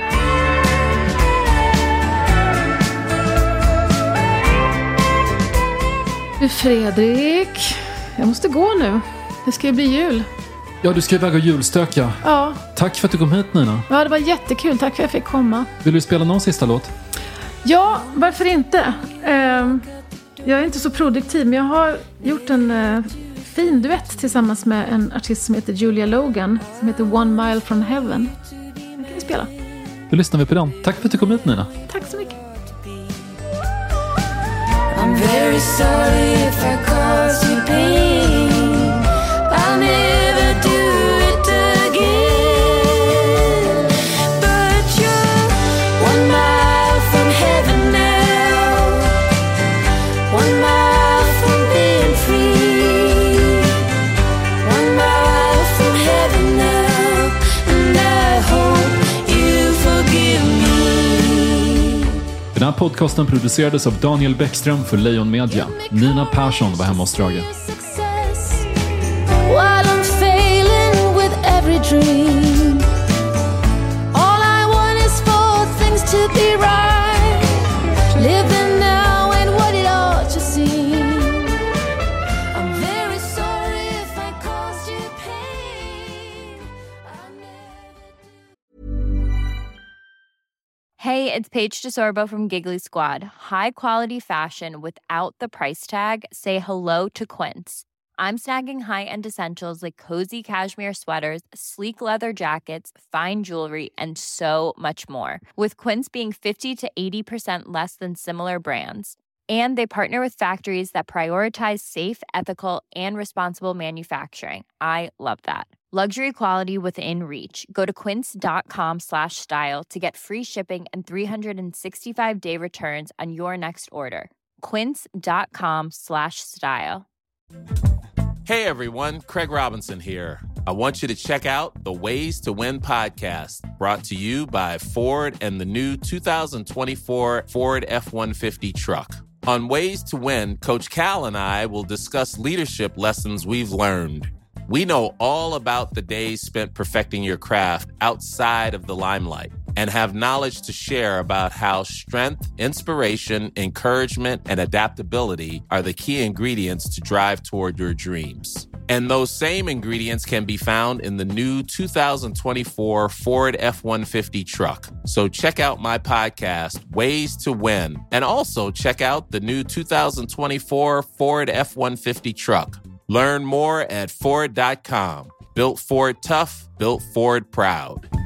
Fredrik, jag måste gå nu. Det ska ju bli jul. Ja, du ska iväg och julstöka. Ja. Tack för att du kom hit, Nina. Ja, det var jättekul. Tack för att jag fick komma. Vill du spela någon sista låt? Ja, varför inte? Jag är inte så produktiv, men jag har gjort en fin duett tillsammans med en artist som heter Julia Logan. Som heter One Mile from Heaven. Den kan vi spela. Då lyssnar vi på den. Tack för att du kom hit, Nina. Tack så mycket. I'm very sorry if I cause you pain. I'll never do it again. But you're 1 mile from heaven now. 1 mile from being free. 1 mile from heaven now. And I hope you forgive me. Den här podcasten producerades av Daniel Bäckström för Lejon Media. Nina Persson var hemma hos Strage. While I'm failing with every dream, all I want is for things to be right. Living now ain't what it ought to seem. I'm very sorry if I caused you pain. Hey, it's Paige DeSorbo from Giggly Squad. High quality fashion without the price tag. Say hello to Quince. I'm snagging high-end essentials like cozy cashmere sweaters, sleek leather jackets, fine jewelry, and so much more. With Quince being 50 to 80% less than similar brands. And they partner with factories that prioritize safe, ethical, and responsible manufacturing. I love that. Luxury quality within reach. Go to quince.com/style to get free shipping and 365-day returns on your next order. Quince.com/style. Hey everyone, Craig Robinson here. I want you to check out the Ways to Win podcast, brought to you by Ford and the new 2024 Ford F-150 truck. On Ways to Win, Coach Cal and I will discuss leadership lessons we've learned. We know all about the days spent perfecting your craft outside of the limelight and have knowledge to share about how strength, inspiration, encouragement, and adaptability are the key ingredients to drive toward your dreams. And those same ingredients can be found in the new 2024 Ford F-150 truck. So check out my podcast, Ways to Win, and also check out the new 2024 Ford F-150 truck. Learn more at Ford.com. Built Ford tough, built Ford proud.